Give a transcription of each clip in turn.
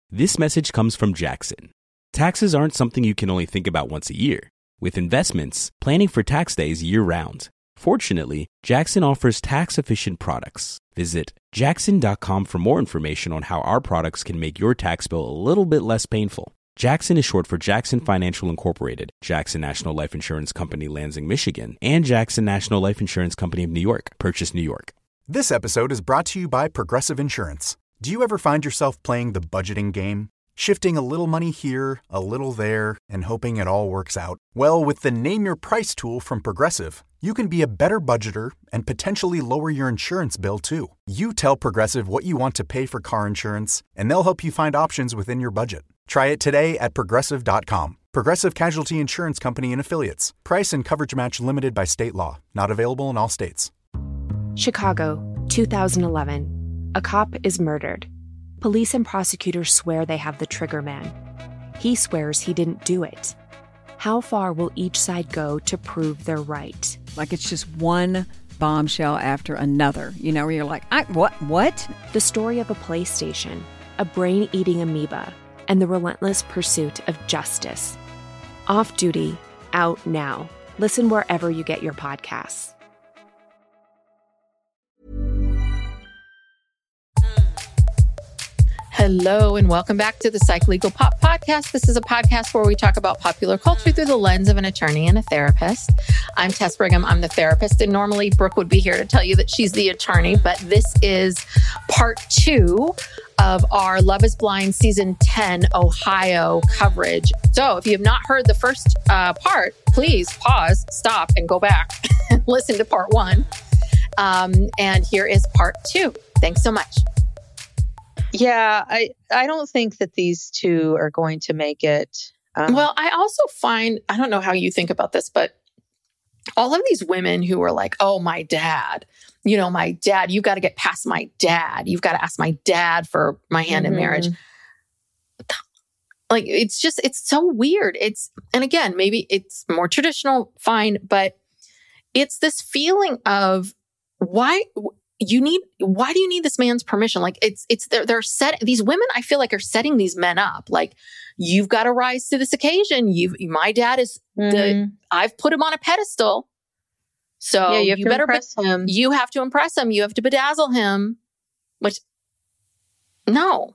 This message comes from Jackson. Taxes aren't something you can only think about once a year. With investments, planning for tax day is year-round. Fortunately, Jackson offers tax-efficient products. Visit jackson.com for more information on how our products can make your tax bill a little bit less painful. Jackson is short for Jackson Financial Incorporated, Jackson National Life Insurance Company, Lansing, Michigan, and Jackson National Life Insurance Company of New York, Purchase, New York. This episode is brought to you by Progressive Insurance. Do you ever find yourself playing the budgeting game? Shifting a little money here, a little there, and hoping it all works out? Well, with the Name Your Price tool from Progressive, you can be a better budgeter and potentially lower your insurance bill, too. You tell Progressive what you want to pay for car insurance, and they'll help you find options within your budget. Try it today at Progressive.com. Progressive Casualty Insurance Company and Affiliates. Price and coverage match limited by state law. Not available in all states. Chicago, 2011. A cop is murdered. Police and prosecutors swear they have the trigger man. He swears he didn't do it. How far will each side go to prove they're right? Like it's just one bombshell after another, you know, where you're like, what? The story of a PlayStation, a brain-eating amoeba, and the relentless pursuit of justice. Off Duty, out now. Listen wherever you get your podcasts. Hello and welcome back to the Psych Legal Pop Podcast. This is a podcast where we talk about popular culture through the lens of an attorney and a therapist. I'm Tess Brigham. I'm the therapist, and normally Brooke would be here to tell you that she's the attorney, but this is part 2 of our Love is Blind Season 10 Ohio coverage. So if you have not heard the first part, please pause, stop, and go back and listen to part 1. And here is part 2. Thanks so much. Yeah, I don't think that these two are going to make it. Well, I also find, I don't know how you think about this, but all of these women who are like, oh, my dad, my dad, you've got to get past my dad. You've got to ask my dad for my hand in marriage. Like, it's so weird. And again, maybe it's more traditional, fine, but it's this feeling of why do you need this man's permission? Like they're these women, I feel like, are setting these men up. Like, you've got to rise to this occasion. My dad is I've put him on a pedestal. So yeah, you better impress him. You have to impress him. You have to bedazzle him, which no,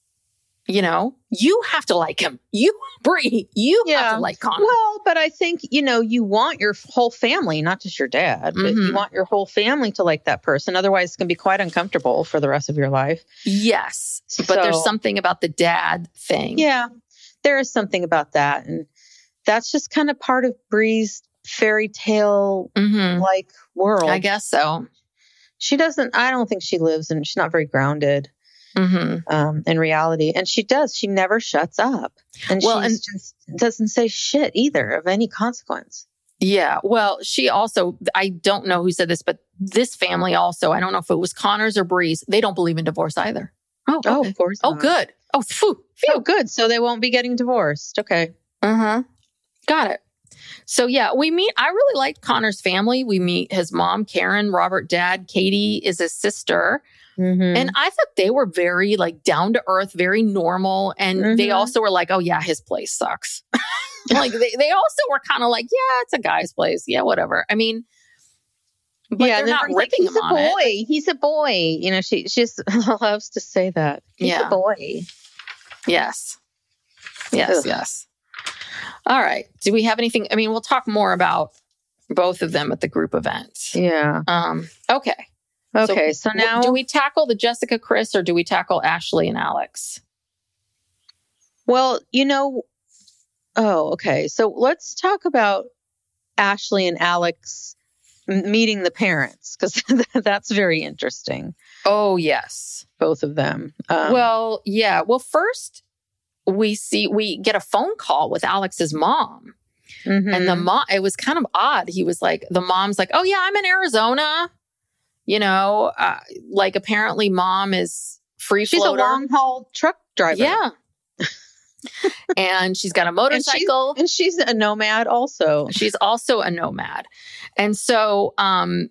you have to like him. Bree, you have to like Connor. Well, but I think, you want your whole family, not just your dad, but you want your whole family to like that person. Otherwise, it's going to be quite uncomfortable for the rest of your life. Yes. But there's something about the dad thing. Yeah, there is something about that. And that's just kind of part of Bree's fairy tale like world. I guess so. I don't think she lives and she's not very grounded. In reality. And she never shuts up. And just doesn't say shit either of any consequence. Yeah. Well, she also, I don't know who said this, but this family also, I don't know if it was Connor's or Bree's, they don't believe in divorce either. Oh, okay. Of course. Oh, good. Oh, phew. Oh, good. So they won't be getting divorced. Okay. Got it. So yeah, I really liked Connor's family. We meet his mom, Karen, Robert, dad, Katie is his sister. And I thought they were very down to earth, very normal. And they also were like, oh yeah, his place sucks. Like they also were kind of like, yeah, it's a guy's place. Yeah, whatever. I mean, but they're not ripping him on it. He's a boy. She just loves to say that. He's a boy. Yes. Yes. All right. Do we have anything? I mean, we'll talk more about both of them at the group event. Yeah. Okay. Okay, so now... Do we tackle the Jessica, Chris, or do we tackle Ashley and Alex? Well, okay. So let's talk about Ashley and Alex meeting the parents, because that's very interesting. Oh, yes. Both of them. Well, yeah. Well, first, we get a phone call with Alex's mom. And the mom, it was kind of odd. He was like, the mom's like, oh, yeah, I'm in Arizona. Apparently mom is free floater. She's a long haul truck driver. Yeah. And she's got a motorcycle. And she's a nomad also. She's also a nomad. And so, and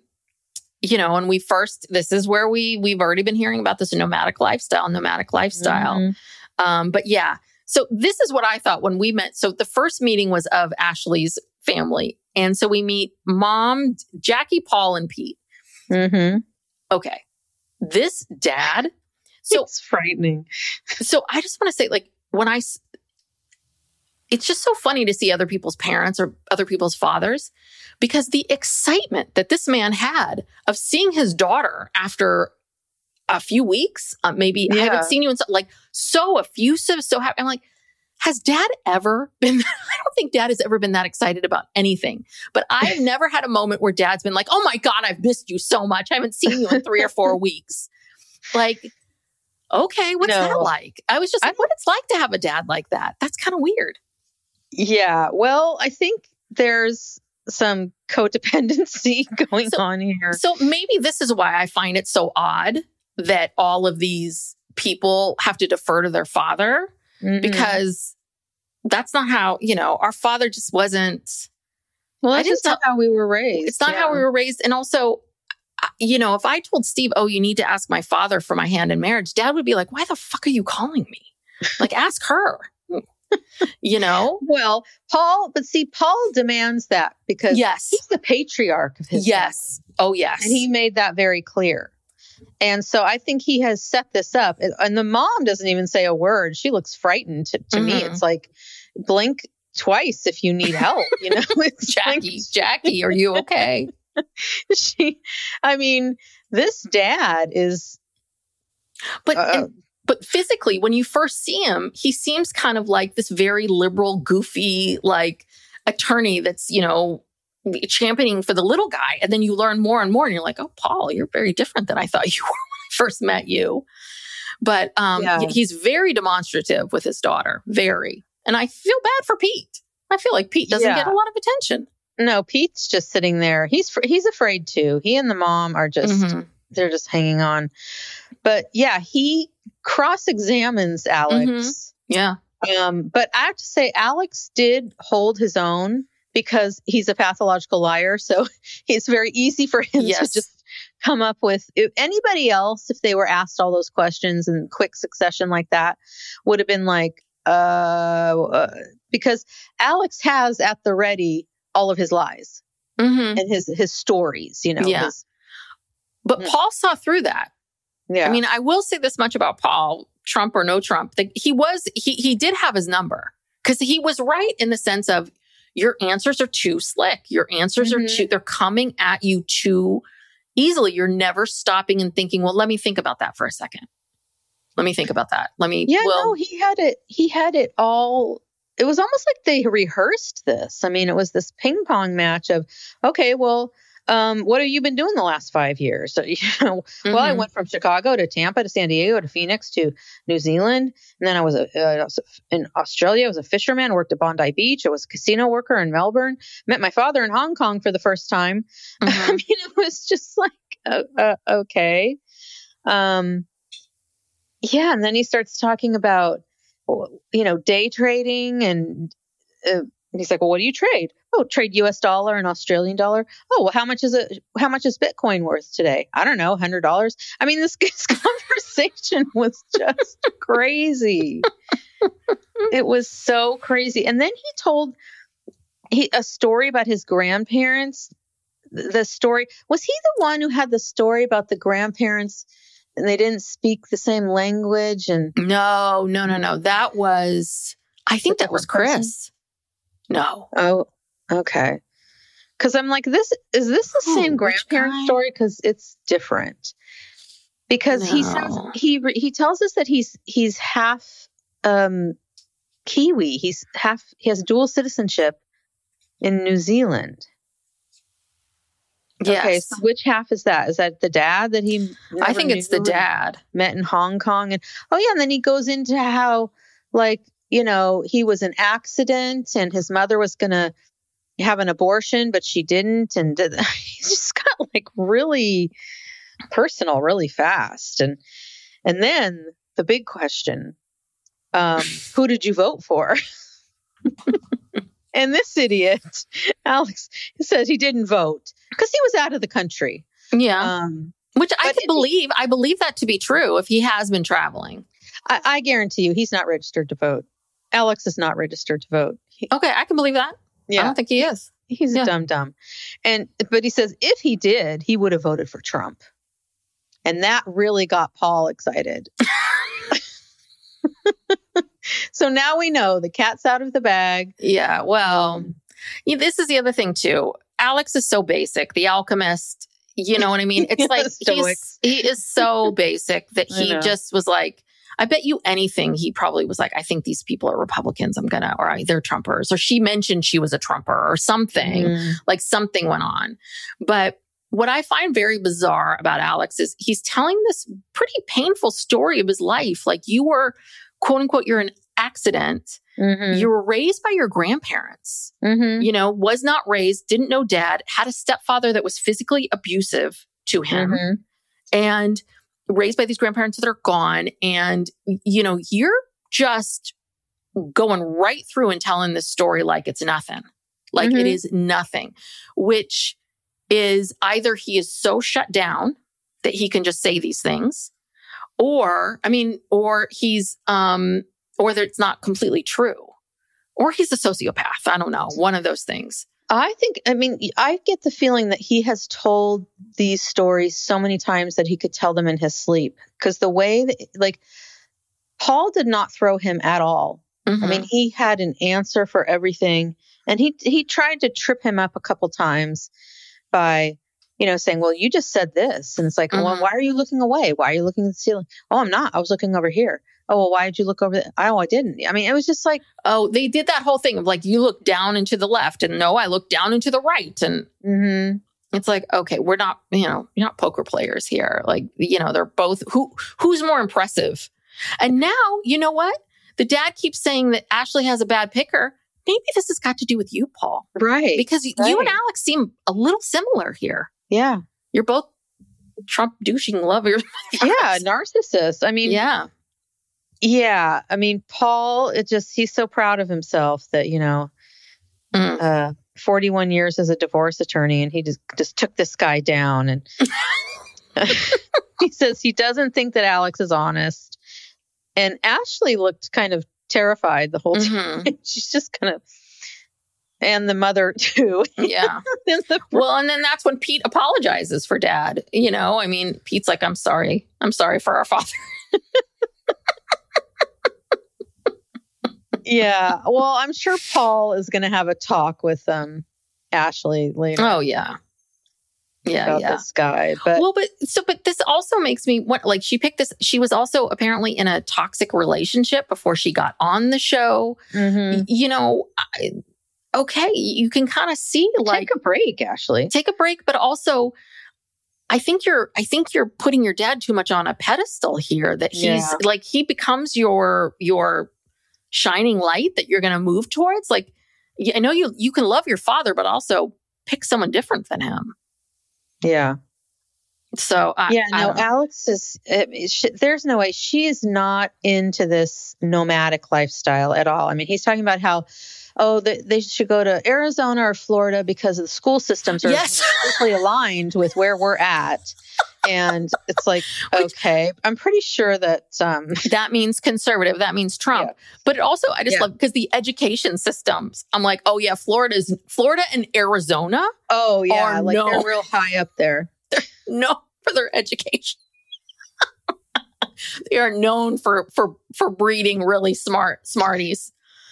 this is where we've already been hearing about this nomadic lifestyle. But yeah, so this is what I thought when we met. So the first meeting was of Ashley's family. And so we meet Mom, Jackie, Paul, and Pete. Mm-hmm. Okay. This dad. So it's frightening. So I just want to say, like, it's just so funny to see other people's parents or other people's fathers, because the excitement that this man had of seeing his daughter after a few weeks, maybe I haven't seen you in so effusive, so happy. I'm like, has dad ever been, I don't think dad has ever been that excited about anything, but I've never had a moment where dad's been like, oh my God, I've missed you so much. I haven't seen you in 3 or 4 weeks. Like, okay, what's that like? I was just like, what it's like to have a dad like that. That's kind of weird. Yeah. Well, I think there's some codependency going on here. So maybe this is why I find it so odd that all of these people have to defer to their father. Mm-hmm. Because that's not how, our father just wasn't. Well, that's just not how we were raised. It's not how we were raised. And also, if I told Steve, oh, you need to ask my father for my hand in marriage, Dad would be like, why the fuck are you calling me? Like, ask her, Well, Paul demands that because he's the patriarch of his family. Oh, yes. And he made that very clear. And so I think he has set this up. And the mom doesn't even say a word. She looks frightened. To me, it's like, blink twice if you need help. It's Jackie, are you okay? This dad is... But physically, when you first see him, he seems kind of like this very liberal, goofy, like attorney that's, championing for the little guy. And then you learn more and more and you're like, oh, Paul, you're very different than I thought you were when I first met you. But he's very demonstrative with his daughter. Very. And I feel bad for Pete. I feel like Pete doesn't get a lot of attention. No, Pete's just sitting there. He's afraid too. He and the mom are just, they're just hanging on. But yeah, he cross-examines Alex. Mm-hmm. Yeah. But I have to say, Alex did hold his own because he's a pathological liar. So it's very easy for him to just come up with. If anybody else, if they were asked all those questions in quick succession like that, would have been like, because Alex has at the ready all of his lies and his stories, Yeah. But Paul saw through that. Yeah. I will say this much about Paul, Trump or no Trump, that he did have his number, because he was right in the sense of your answers are too slick. Your answers are they're coming at you too easily. You're never stopping and thinking, well, let me think about that for a second. Let me think about that. He had it all. It was almost like they rehearsed this. It was this ping pong match of, okay, well, what have you been doing the last 5 years? So, well, I went from Chicago to Tampa to San Diego to Phoenix to New Zealand. And then I was in Australia. I was a fisherman, worked at Bondi Beach. I was a casino worker in Melbourne, met my father in Hong Kong for the first time. It was just like, okay. Yeah. And then he starts talking about, day trading. And he's like, well, what do you trade? Oh, trade US dollar and Australian dollar. Oh, well, how much is Bitcoin worth today? I don't know, $100. This conversation was just crazy. It was so crazy. And then he told a story about his grandparents. The story, was he the one who had the story about the grandparents and they didn't speak the same language? And No. That was, I think that was Chris. Person? No. Oh, okay. Because I'm like, is this the same grandparent story? Because it's different. Because he says he tells us that he's half Kiwi. He has dual citizenship in New Zealand. Yes. Okay, so which half is that? Is that the dad that he? I think it's the dad. Met in Hong Kong, and and then he goes into how, like, he was an accident and his mother was going to have an abortion, but she didn't. And he's just got like really personal, really fast. And then the big question, who did you vote for? And this idiot, Alex, says he didn't vote because he was out of the country. Yeah. Which I could believe. I believe that to be true if he has been traveling. I guarantee you he's not registered to vote. Alex is not registered to vote. Okay, I can believe that. Yeah. I don't think he is. He's a dumb. But he says if he did, he would have voted for Trump. And that really got Paul excited. So now we know the cat's out of the bag. Yeah, well, this is the other thing too. Alex is so basic, the alchemist. You know what I mean? It's like he is so basic that he just was like, I bet you anything. He probably was like, I think these people are Republicans. Or they're Trumpers. Or she mentioned she was a Trumper or something. Like something went on. But what I find very bizarre about Alex is he's telling this pretty painful story of his life. Like you were, quote unquote, you're an accident. You were raised by your grandparents, was not raised, didn't know dad, had a stepfather that was physically abusive to him and raised by these grandparents that are gone. And, you're just going right through and telling this story like it's nothing, like it is nothing, which is either he is so shut down that he can just say these things or he's, or that it's not completely true, or he's a sociopath. I don't know. One of those things. I get the feeling that he has told these stories so many times that he could tell them in his sleep. Because the way that, Paul did not throw him at all. I mean, he had an answer for everything. And he tried to trip him up a couple times by, saying, well, you just said this. And it's like, well, why are you looking away? Why are you looking at the ceiling? Oh, I'm not. I was looking over here. Oh, well, why did you look over there? Oh, I didn't. I mean, it was just like... Oh, they did that whole thing of like, you look down and to the left. And no, I look down and to the right. And it's like, okay, we're not, you're not poker players here. Like, they're both... Who's more impressive? And now, you know what? The dad keeps saying that Ashley has a bad picker. Maybe this has got to do with you, Paul. Right. Because you and Alex seem a little similar here. Yeah. You're both Trump douching lovers. Yeah, narcissists. I mean... Yeah. Yeah. I mean, Paul, he's so proud of himself that, 41 years as a divorce attorney, and he just took this guy down. And he says he doesn't think that Alex is honest. And Ashley looked kind of terrified the whole time. She's just kind of, and the mother too. Yeah. Well, and then that's when Pete apologizes for dad. Pete's like, I'm sorry for our father. Yeah. Well, I'm sure Paul is going to have a talk with Ashley later. Oh, yeah. Yeah. This guy. But this also makes me want, like, she picked this. She was also apparently in a toxic relationship before she got on the show. Okay. You can kind of see, like, take a break, Ashley. Take a break. But also, I think you're putting your dad too much on a pedestal here, that he's like, he becomes your shining light that you're going to move towards. Like, I know you can love your father, but also pick someone different than him. Yeah. So, Alex is, there's no way. She is not into this nomadic lifestyle at all. I mean, he's talking about how, they should go to Arizona or Florida because the school systems are closely aligned with where we're at. And it's like, okay, I'm pretty sure that... that means conservative. That means Trump. Yeah. But also, I just love, because the education systems, I'm like, oh yeah, Florida and Arizona. Oh yeah, like they're real high up there. They're known for their education. They are known for breeding really smarties.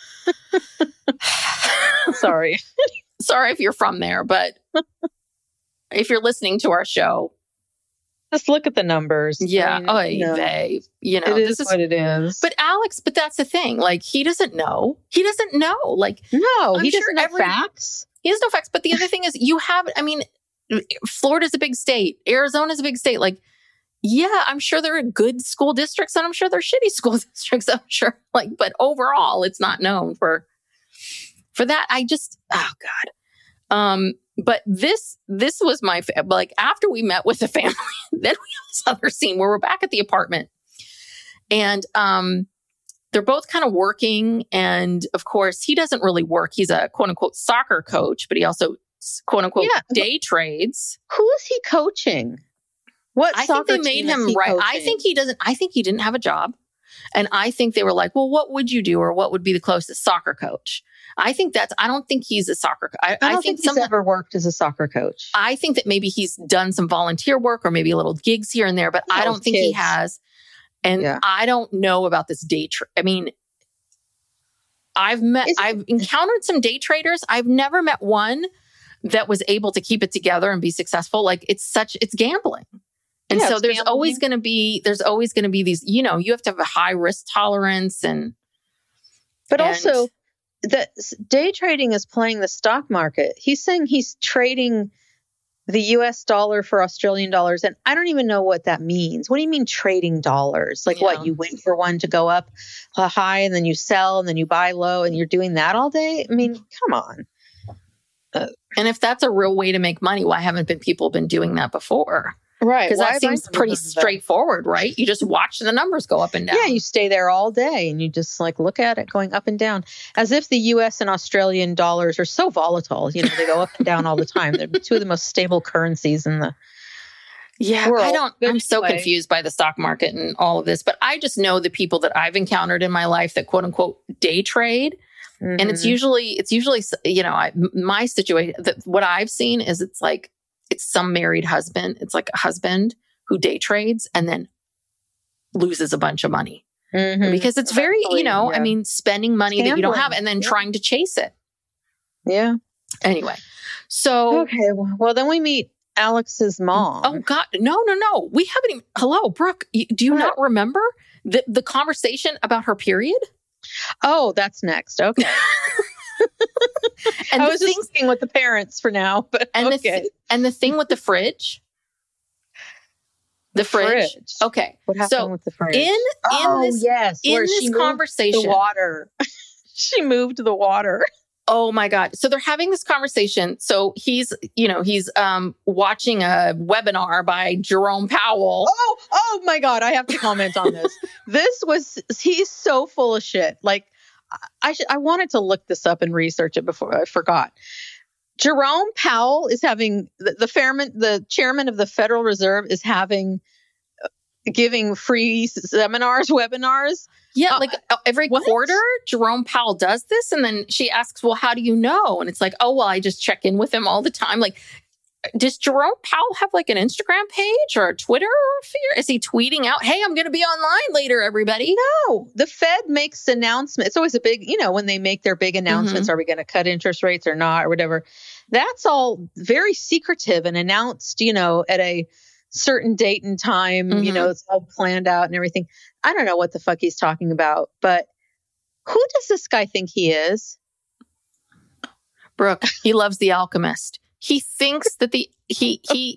Sorry if you're from there, but if you're listening to our show, just look at the numbers. Yeah. It is what it is. But Alex, that's the thing. Like, he doesn't know. Like, no, he doesn't know facts. He has no facts. But the other thing is, Florida's a big state. Arizona's a big state. Like, yeah, I'm sure there are good school districts and I'm sure there are shitty school districts. I'm sure. Like, but overall, it's not known for that. Oh God. But this was my, like, after we met with the family, then we have this other scene where we're back at the apartment and, they're both kind of working. And of course, he doesn't really work. He's a quote unquote soccer coach, but he also quote unquote day trades. Who is he coaching? What I think they made him right. I think he didn't have a job. And I think they were like, well, what would you do? Or what would be the closest soccer coach? I don't think he's a soccer coach. I don't think he's ever worked as a soccer coach. I think that maybe he's done some volunteer work or maybe a little gigs here and there, but I don't think he has. And I don't know about this day trade. I mean, I've encountered some day traders. I've never met one that was able to keep it together and be successful. Like it's gambling. And so there's always going to be these, you have to have a high risk tolerance but also the day trading is playing the stock market. He's saying he's trading the US dollar for Australian dollars. And I don't even know what that means. What do you mean trading dollars? Like what? You wait for one to go up high and then you sell and then you buy low and you're doing that all day? I mean, come on. And if that's a real way to make money, why haven't people been doing that before? Right. Because that seems pretty straightforward, right? You just watch the numbers go up and down. Yeah, you stay there all day and you just like look at it going up and down as if the US and Australian dollars are so volatile. They go up and down all the time. They're two of the most stable currencies in the world. I'm so confused by the stock market and all of this, but I just know the people that I've encountered in my life that quote unquote day trade. Mm-hmm. And it's usually, my situation, what I've seen is it's some married husband. It's like a husband who day trades and then loses a bunch of money because it's very, spending money that you don't have and then trying to chase it. Yeah. Anyway, so. Okay. Well, then we meet Alex's mom. Oh God. No. We haven't even, hello, Brooke. Do you not remember the conversation about her period? Oh, that's next. Okay. And I was just thinking with the parents for now, but okay. And the thing with the fridge. The fridge. Okay. What happened with the fridge? In this conversation. The water. She moved the water. Oh my God. So they're having this conversation. So he's watching a webinar by Jerome Powell. Oh my God. I have to comment on this. He's so full of shit. Like I wanted to look this up and research it before I forgot. Jerome Powell is having the chairman of the Federal Reserve is giving free webinars. Yeah, every quarter, Jerome Powell does this. And then she asks, well, how do you know? And it's like, oh, well, I just check in with him all the time. Like, does Jerome Powell have like an Instagram page or a Twitter feed? Is he tweeting out, hey, I'm going to be online later, everybody? No, the Fed makes announcements. It's always a big, when they make their big announcements, are we going to cut interest rates or not or whatever? That's all very secretive and announced, at a certain date and time, it's all planned out and everything. I don't know what the fuck he's talking about, but who does this guy think he is? Brooke, he loves The Alchemist. He thinks that he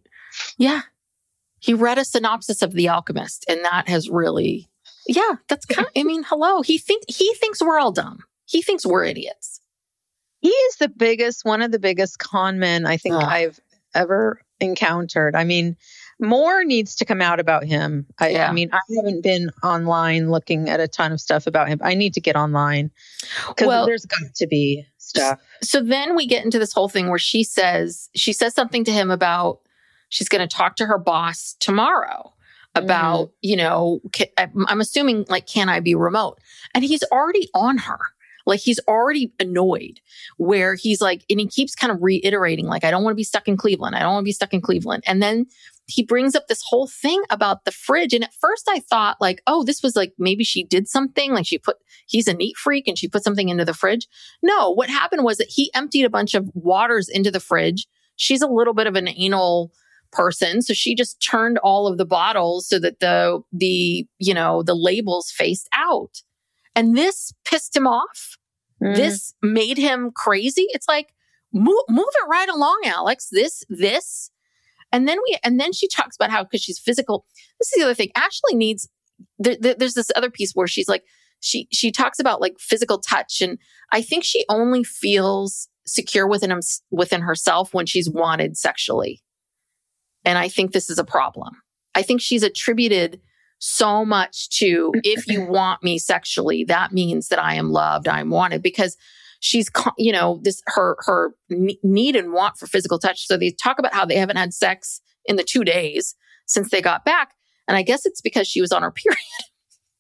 read a synopsis of The Alchemist and that has really, that's kind of, hello. He thinks we're all dumb. He thinks we're idiots. He is one of the biggest con men I think I've ever encountered. More needs to come out about him. I haven't been online looking at a ton of stuff about him. I need to get online because there's got to be stuff. So then we get into this whole thing where she says something to him about she's going to talk to her boss tomorrow about, I'm assuming can I be remote? And he's already on her. Like he's already annoyed where he's like, and he keeps kind of reiterating, like, I don't want to be stuck in Cleveland. I don't want to be stuck in Cleveland. And then he brings up this whole thing about the fridge. And at first I thought like, oh, this was like, maybe she did something. Like he's a neat freak and she put something into the fridge. No, what happened was that he emptied a bunch of waters into the fridge. She's a little bit of an anal person. So she just turned all of the bottles so that the labels faced out. And this pissed him off. This made him crazy. It's like, move it right along, Alex. This. And then she talks about how, because she's physical. This is the other thing. Ashley needs, there's this other piece where she's like, she talks about like physical touch. And I think she only feels secure within herself when she's wanted sexually. And I think this is a problem. I think she's attributed so much to, if you want me sexually, that means that I am loved, I am wanted, because she's, her need and want for physical touch. So they talk about how they haven't had sex in the 2 days since they got back. And I guess it's because she was on her period.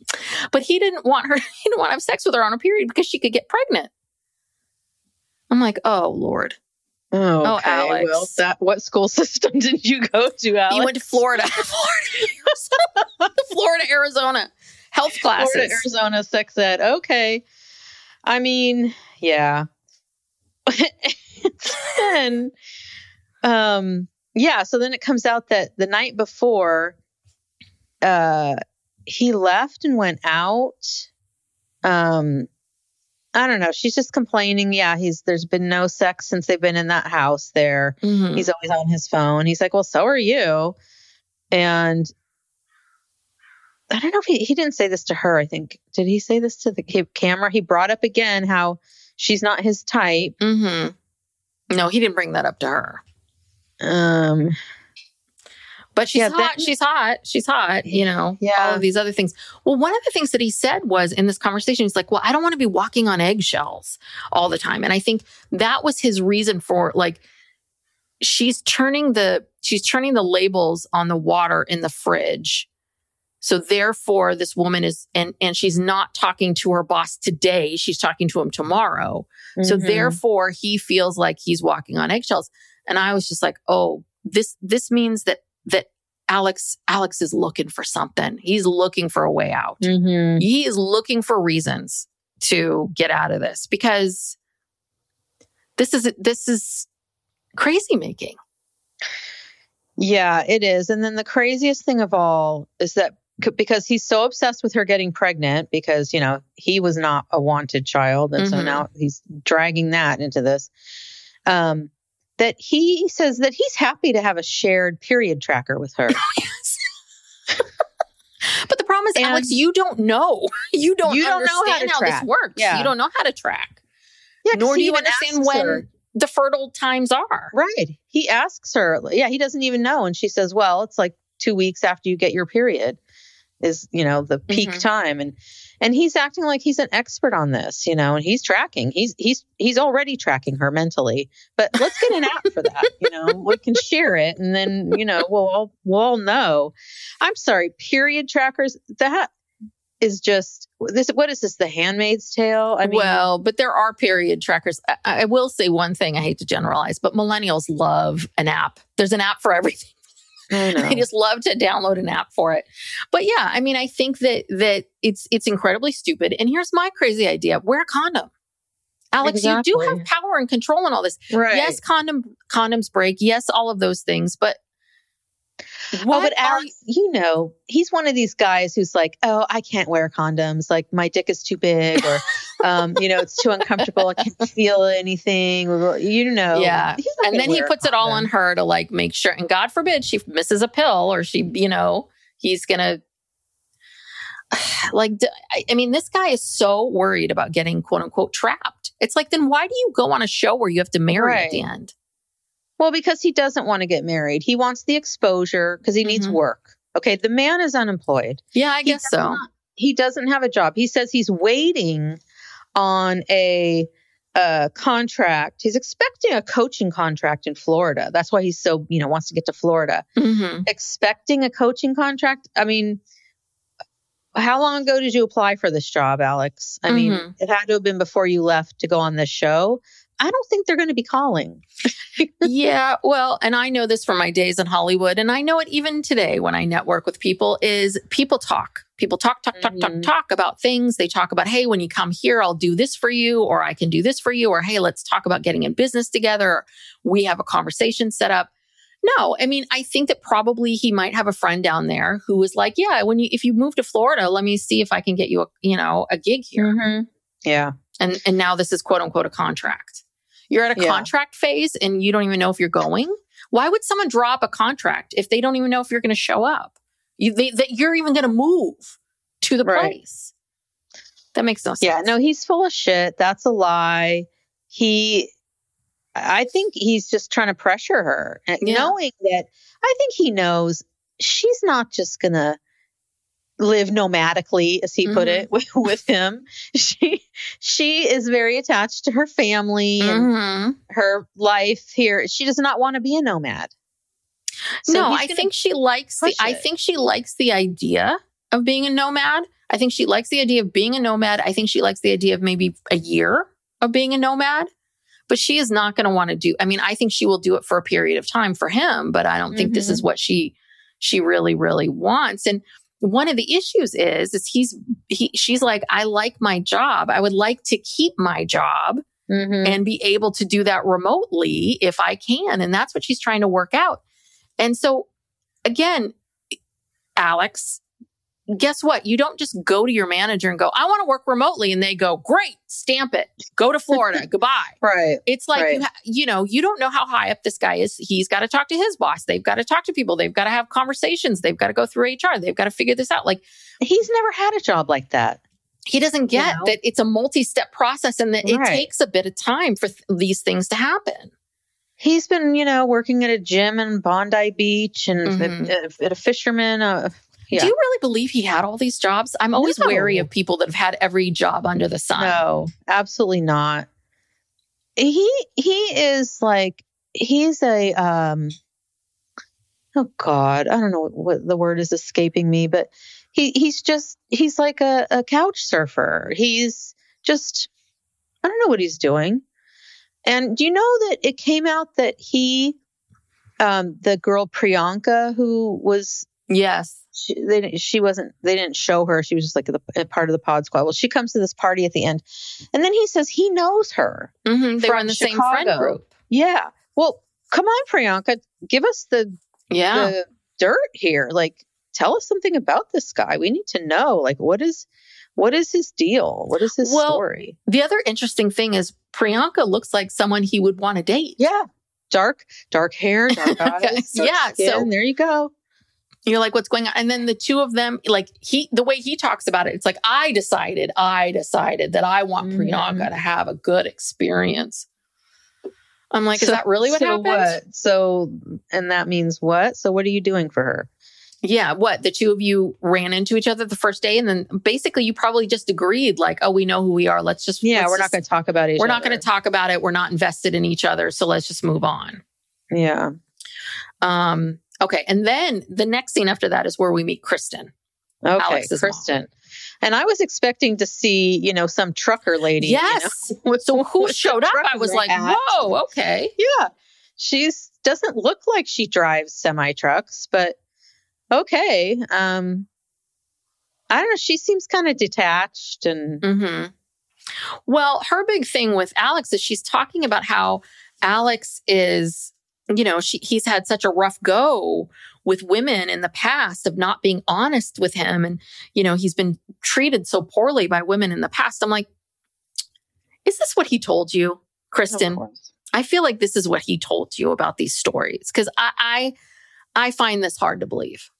But he didn't want her, he didn't want to have sex with her on her period because she could get pregnant. I'm like, oh, Lord. Oh, okay. Alex. Well, what school system did you go to, Alex? You went to Florida. Florida, Arizona. Health classes. Florida, Arizona, sex ed. Okay. I mean, yeah. And, yeah, so then it comes out that the night before, he left and went out. I don't know. She's just complaining. Yeah, there's been no sex since they've been in that house there. Mm-hmm. He's always on his phone. He's like, well, so are you. And I don't know if he didn't say this to her. I think, did he say this to the camera? He brought up again how she's not his type. Mm-hmm. No, he didn't bring that up to her. But she's hot. She's hot. You know, all of these other things. Well, one of the things that he said was in this conversation, he's like, well, I don't want to be walking on eggshells all the time. And I think that was his reason for, like, she's turning the labels on the water in the fridge. So therefore this woman is, and she's not talking to her boss today. She's talking to him tomorrow. Mm-hmm. So therefore he feels like he's walking on eggshells. And I was just like, oh, this means that Alex is looking for something. He's looking for a way out. Mm-hmm. He is looking for reasons to get out of this because this is crazy making. Yeah, it is. And then the craziest thing of all is that because he's so obsessed with her getting pregnant because, you know, he was not a wanted child. And so now he's dragging that into this. That he says that he's happy to have a shared period tracker with her. Yes. But the problem is, Alex, you don't know. You don't understand how this works. Yeah. You don't know how to track. Yeah, nor do you understand when the fertile times are. Right. He asks her. Yeah, he doesn't even know. And she says, well, it's like 2 weeks after you get your period is, you know, the peak time. And he's acting like he's an expert on this, you know, and he's tracking. He's already tracking her mentally. But let's get an app for that, you know. We can share it and then, you know, we'll all know. I'm sorry, period trackers, that is just this. What is this, The Handmaid's Tale? I mean, well, but there are period trackers. I will say one thing, I hate to generalize, but millennials love an app. There's an app for everything. They just love to download an app for it. But yeah, I mean, I think that it's incredibly stupid. And here's my crazy idea. Wear a condom. Alex, exactly. You do have power and control in all this. Right. Yes, condoms break. Yes, all of those things. But but Alex, you know, he's one of these guys who's like, oh, I can't wear condoms. Like my dick is too big or, you know, it's too uncomfortable. I can't feel anything, you know. Yeah. And then he puts it all on her to like make sure. And God forbid she misses a pill or she, you know, he's going to like, I mean, this guy is so worried about getting quote unquote trapped. It's like, then why do you go on a show where you have to marry at the end? Well, because he doesn't want to get married. He wants the exposure because he needs work. Okay. The man is unemployed. Yeah, I guess so. He doesn't have a job. He says he's waiting on a contract. He's expecting a coaching contract in Florida. That's why he's so, you know, wants to get to Florida. Mm-hmm. Expecting a coaching contract. I mean, how long ago did you apply for this job, Alex? I mean, it had to have been before you left to go on this show. I don't think they're going to be calling. Yeah, well, and I know this from my days in Hollywood, and I know it even today when I network with people, is people talk. People talk about things. They talk about, hey, when you come here, I'll do this for you, or I can do this for you, or hey, let's talk about getting in business together. We have a conversation set up. No, I mean, I think that probably he might have a friend down there who was like, yeah, if you move to Florida, let me see if I can get you a gig here. Mm-hmm. Yeah. And now this is quote unquote a contract. You're at a contract phase and you don't even know if you're going. Why would someone drop a contract if they don't even know if you're going to show up? That you're even going to move to the place. That makes no sense. Yeah, no, he's full of shit. That's a lie. I think he's just trying to pressure her, knowing that I think he knows she's not just going to live nomadically, as he put it, with him. She is very attached to her family and her life here. She does not want to be a nomad. So no, I think she likes the idea of being a nomad. I think she likes the idea of being a nomad. I think she likes the idea of maybe a year of being a nomad, but she is not going to want to do, I mean, I think she will do it for a period of time for him, but I don't think this is what she really, really wants. And one of the issues is she's like, I like my job. I would like to keep my job and be able to do that remotely if I can. And that's what she's trying to work out. And so again, Alex, guess what? You don't just go to your manager and go, I want to work remotely. And they go, great, stamp it, go to Florida, goodbye. Right. It's like, you don't know how high up this guy is. He's got to talk to his boss. They've got to talk to people. They've got to have conversations. They've got to go through HR. They've got to figure this out. Like, he's never had a job like that. He doesn't get that it's a multi-step process and that it takes a bit of time for these things to happen. He's been, working at a gym in Bondi Beach and at a fisherman. Do you really believe he had all these jobs? I'm always wary of people that have had every job under the sun. No, absolutely not. He is like, he's a, oh God, I don't know what the word is escaping me, but he's like a couch surfer. He's just, I don't know what he's doing. And do you know that it came out that he, the girl Priyanka, who was, they didn't show her. She was just like a part of the pod squad. Well, she comes to this party at the end. And then he says he knows her. They were in the same friend group. Yeah. Well, come on, Priyanka, give us the dirt here. Like, tell us something about this guy. We need to know, like, what is his deal? What is his story? The other interesting thing is Priyanka looks like someone he would want to date. Yeah. Dark hair, dark eyes. Skin. So there you go. You're like, what's going on? And then the two of them, like the way he talks about it, it's like, I decided that I want Priyanka to have a good experience. I'm like, is that really what happened? What? So, and that means what? So what are you doing for her? Yeah. What? The two of you ran into each other the first day. And then basically you probably just agreed like, oh, we know who we are. We're not going to talk about it. We're not going to talk about it. We're not invested in each other. So let's just move on. Yeah. Okay. And then the next scene after that is where we meet Kristen. Okay. Alex's Kristen. mom. And I was expecting to see, some trucker lady. Yes. So who showed up? I was like, whoa, okay. Yeah. She doesn't look like she drives semi-trucks, but okay. I don't know. She seems kind of detached and. Well, her big thing with Alex is she's talking about how Alex is, he's had such a rough go with women in the past of not being honest with him. And, he's been treated so poorly by women in the past. I'm like, is this what he told you, Kristen? I feel like this is what he told you about these stories. Cause I find this hard to believe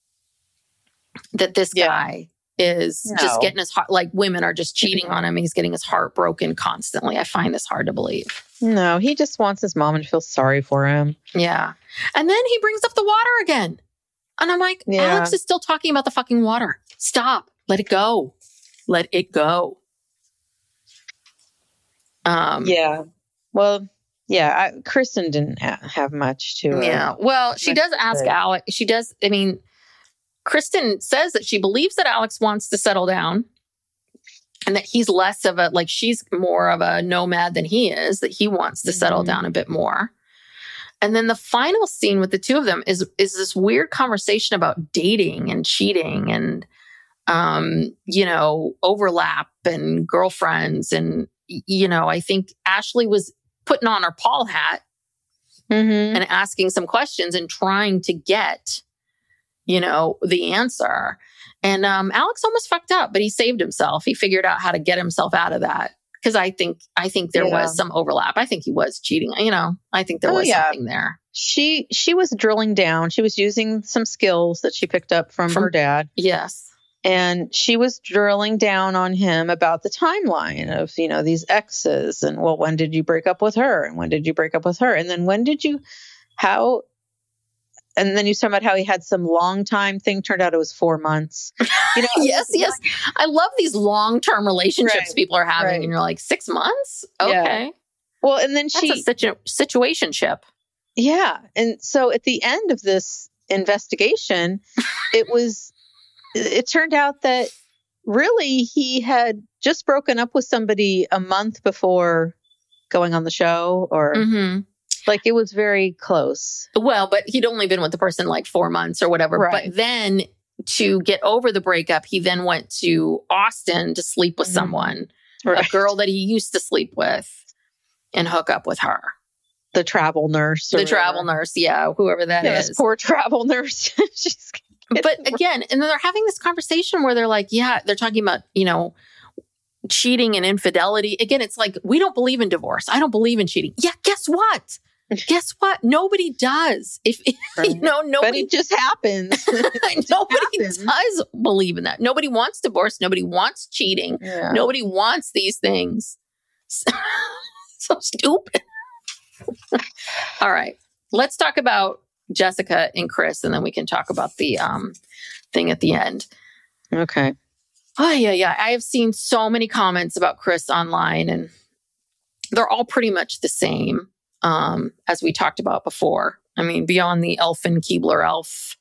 that this guy is just getting his heart, like women are just cheating on him. He's getting his heart broken constantly. I find this hard to believe. No, he just wants his mom to feel sorry for him. Yeah. And then he brings up the water again. And I'm like, Alex is still talking about the fucking water. Stop. Let it go. Let it go. Yeah. Well, yeah, Kristen didn't have much to. Yeah. Well, she does ask Alex. Kristen says that she believes that Alex wants to settle down and that he's less of she's more of a nomad than he is, that he wants to settle down a bit more. And then the final scene with the two of them is this weird conversation about dating and cheating and, overlap and girlfriends. And, I think Ashley was putting on her Paul hat and asking some questions and trying to get, the answer. And Alex almost fucked up, but he saved himself. He figured out how to get himself out of that. Because I think there was some overlap. I think he was cheating. I think there was something there. She was drilling down. She was using some skills that she picked up from her dad. Yes. And she was drilling down on him about the timeline of, these exes. And, well, when did you break up with her? And when did you break up with her? And then and then you talking about how he had some long time thing. Turned out it was 4 months. Yes. I love these long-term relationships people are having. And you're like, 6 months? Okay. Yeah. Well, and then that's a situationship. Yeah. And so at the end of this investigation, it turned out that really, he had just broken up with somebody a month before going on the show, or like it was very close. Well, but he'd only been with the person like 4 months or whatever. Right. But then to get over the breakup, he then went to Austin to sleep with someone, a girl that he used to sleep with, and hook up with her. The travel nurse. Travel nurse, yeah, whoever that is. This poor travel nurse. But again, and then they're having this conversation where they're like, yeah, they're talking about, cheating and infidelity. Again, it's like, we don't believe in divorce. I don't believe in cheating. Yeah, guess what? Nobody does. Nobody. But it just happens. Nobody does believe in that. Nobody wants divorce. Nobody wants cheating. Yeah. Nobody wants these things. So stupid. All right. Let's talk about Jessica and Chris, and then we can talk about the thing at the end. Okay. Oh, yeah. I have seen so many comments about Chris online, and they're all pretty much the same, as we talked about before. I mean, beyond the elf and Keebler elf,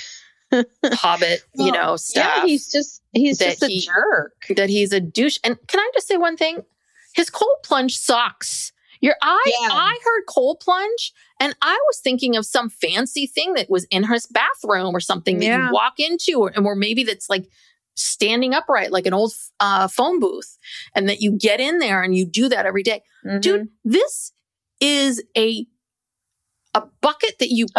Hobbit, stuff. Yeah, he's just a jerk. That he's a douche. And can I just say one thing? His cold plunge sucks. I heard cold plunge, and I was thinking of some fancy thing that was in his bathroom or something that you walk into, or maybe that's like standing upright, like an old phone booth, and that you get in there and you do that every day. Dude, this is a bucket that you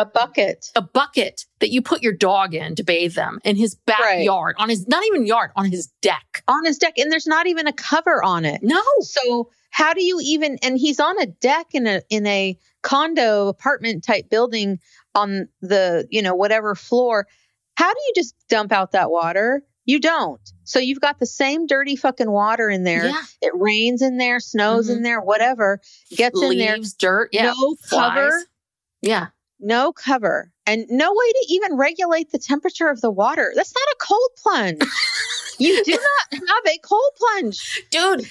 put your dog in to bathe them in his backyard, on his, not even yard, on his deck. And there's not even a cover on it. No. So how do you even, and he's on a deck in a condo apartment type building on the, whatever floor. How do you just dump out that water? You don't. So you've got the same dirty fucking water in there. Yeah. It rains in there, snows in there, whatever. Gets in there. Leaves, dirt. Yeah. No cover. Yeah. No cover. And no way to even regulate the temperature of the water. That's not a cold plunge. You do not have a cold plunge. Dude,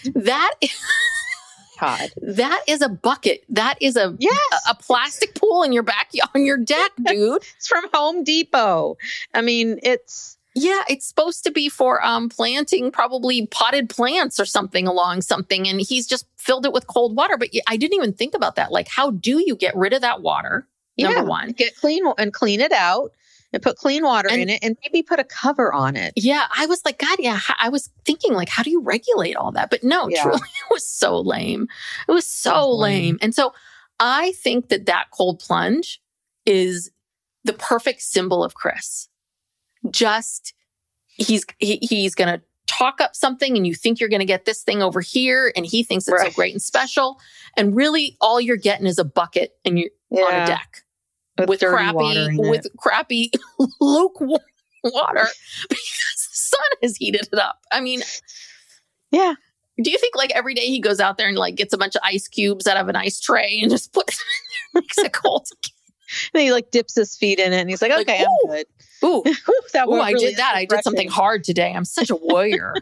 God. That is a bucket. That is a plastic pool in your backyard, on your deck, dude. It's from Home Depot. I mean, it's supposed to be for planting probably potted plants or something along something. And he's just filled it with cold water. But I didn't even think about that. Like, how do you get rid of that water? Number one. Get clean and clean it out and put clean water in it and maybe put a cover on it. Yeah. I was like, God, yeah. I was thinking like, how do you regulate all that? But no, truly, it was so lame. It was so lame. And so I think that cold plunge is the perfect symbol of Chris. Just, he's going to talk up something and you think you're going to get this thing over here and he thinks it's so great and special. And really all you're getting is a bucket and you're on a deck with crappy lukewarm water because the sun has heated it up. I mean, yeah. Do you think like every day he goes out there and like gets a bunch of ice cubes out of an ice tray and just puts them in there, makes it cold? And he like dips his feet in it and he's like, okay, I'm good. Ooh, I did that. I did something hard today. I'm such a warrior.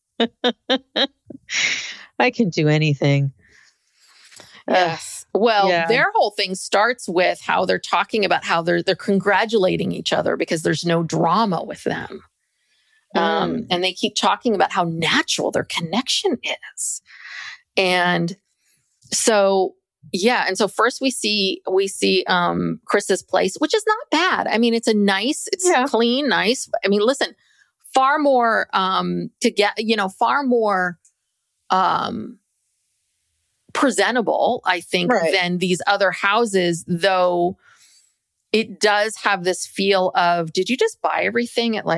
I can do anything. Yes. Well, their whole thing starts with how they're talking about how they're congratulating each other because there's no drama with them. And they keep talking about how natural their connection is. And so, and so first we see Chris's place, which is not bad. I mean, it's clean, nice. I mean, listen, far more presentable, I think, than these other houses, though it does have this feel of, did you just buy everything at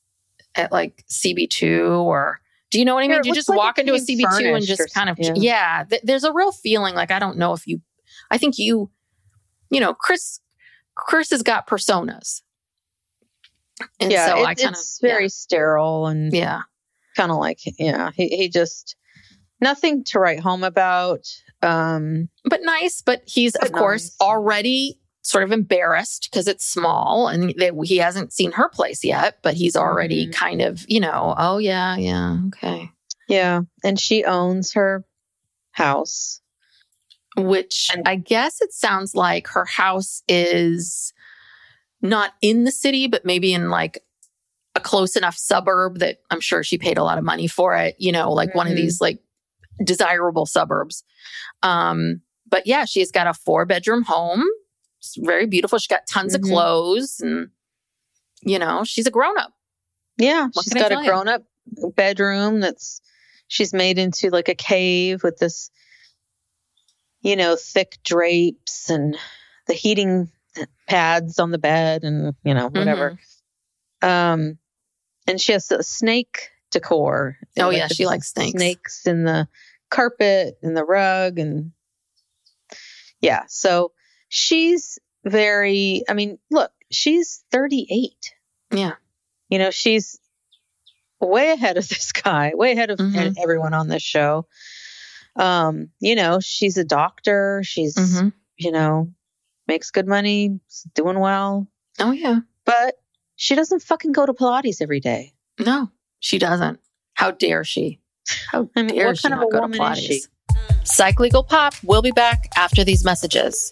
CB2 or do you know what I mean? Do you just walk into a CB2 and just kind of, there's a real feeling like, I don't know if I think Chris has got personas. And so it's very sterile and kind of like, he just, nothing to write home about. But nice. But he's, of course, already sort of embarrassed because it's small and he hasn't seen her place yet, but he's already kind of, okay. Yeah. And she owns her house. Which I guess it sounds like her house is not in the city, but maybe in like a close enough suburb that I'm sure she paid a lot of money for it, you know, like one of these like desirable suburbs. But yeah, she's got a 4-bedroom home. It's very beautiful. She's got tons of clothes and, you know, she's a grown-up. Yeah. She's got a grown-up bedroom she's made into like a cave with this, you know, thick drapes and the heating pads on the bed and, you know, whatever. And she has a snake decor. Oh, yeah. She likes snakes. Snakes in the carpet and the rug. And yeah. So she's look, she's 38. Yeah. You know, she's way ahead of this guy, way ahead of everyone on this show. You know, she's a doctor. She's, you know, makes good money, doing well. Oh, yeah. But she doesn't fucking go to Pilates every day. No, she doesn't. How dare she? How dare she not go to Pilates? Psych Legal Pop. We'll be back after these messages.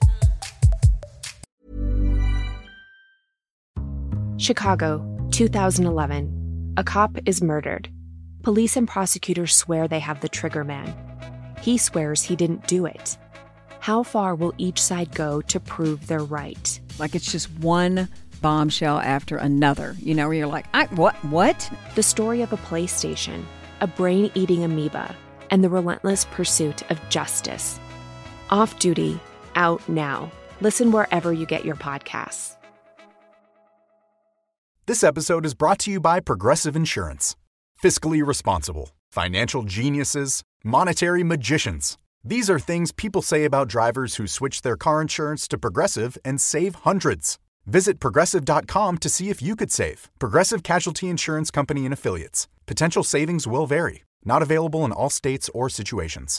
Chicago, 2011. A cop is murdered. Police and prosecutors swear they have the trigger man. He swears he didn't do it. How far will each side go to prove they're right? Like it's just one bombshell after another, you know, where you're like, what? The story of a PlayStation, a brain-eating amoeba, and the relentless pursuit of justice. Off Duty, out now. Listen wherever you get your podcasts. This episode is brought to you by Progressive Insurance. Fiscally responsible, financial geniuses, monetary magicians. These are things people say about drivers who switch their car insurance to Progressive and save hundreds. Visit Progressive.com to see if you could save. Progressive Casualty Insurance Company and Affiliates. Potential savings will vary. Not available in all states or situations.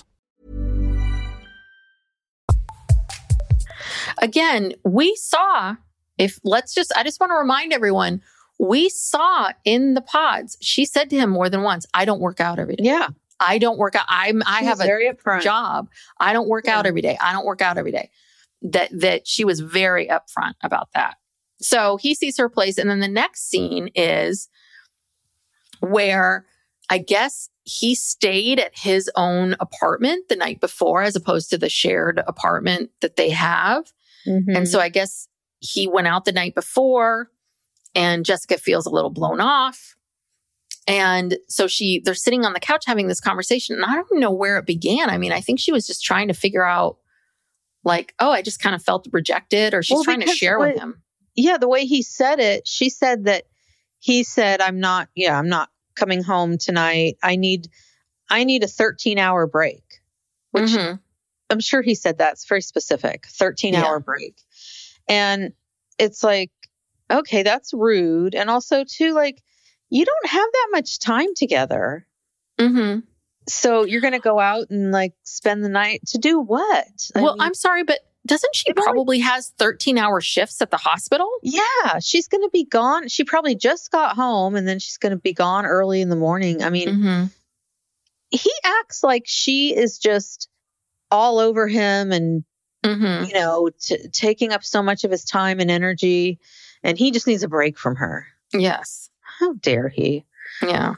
Again, we saw, I just want to remind everyone, we saw in the pods, she said to him more than once, I don't work out every day. Yeah. I don't work out. I have a job. I don't work out every day. I don't work out every day. That she was very upfront about that. So he sees her place. And then the next scene is where I guess he stayed at his own apartment the night before, as opposed to the shared apartment that they have. And so I guess he went out the night before and Jessica feels a little blown off. And so they're sitting on the couch having this conversation. And I don't know where it began. I mean, I think she was just trying to figure out like, oh, I just kind of felt rejected, or she's trying to share with him. Yeah. The way he said it, she said that he said, I'm not coming home tonight. I need a 13-hour break, which I'm sure he said that's very specific, 13-hour break. And it's like, okay, that's rude. And also too, like, you don't have that much time together. So you're going to go out and like spend the night to do what? I'm sorry, but doesn't she probably has 13-hour shifts at the hospital? Yeah, she's going to be gone. She probably just got home and then she's going to be gone early in the morning. I mean, he acts like she is just all over him and, you know, taking up so much of his time and energy, and he just needs a break from her. Yes. How dare he? Yeah.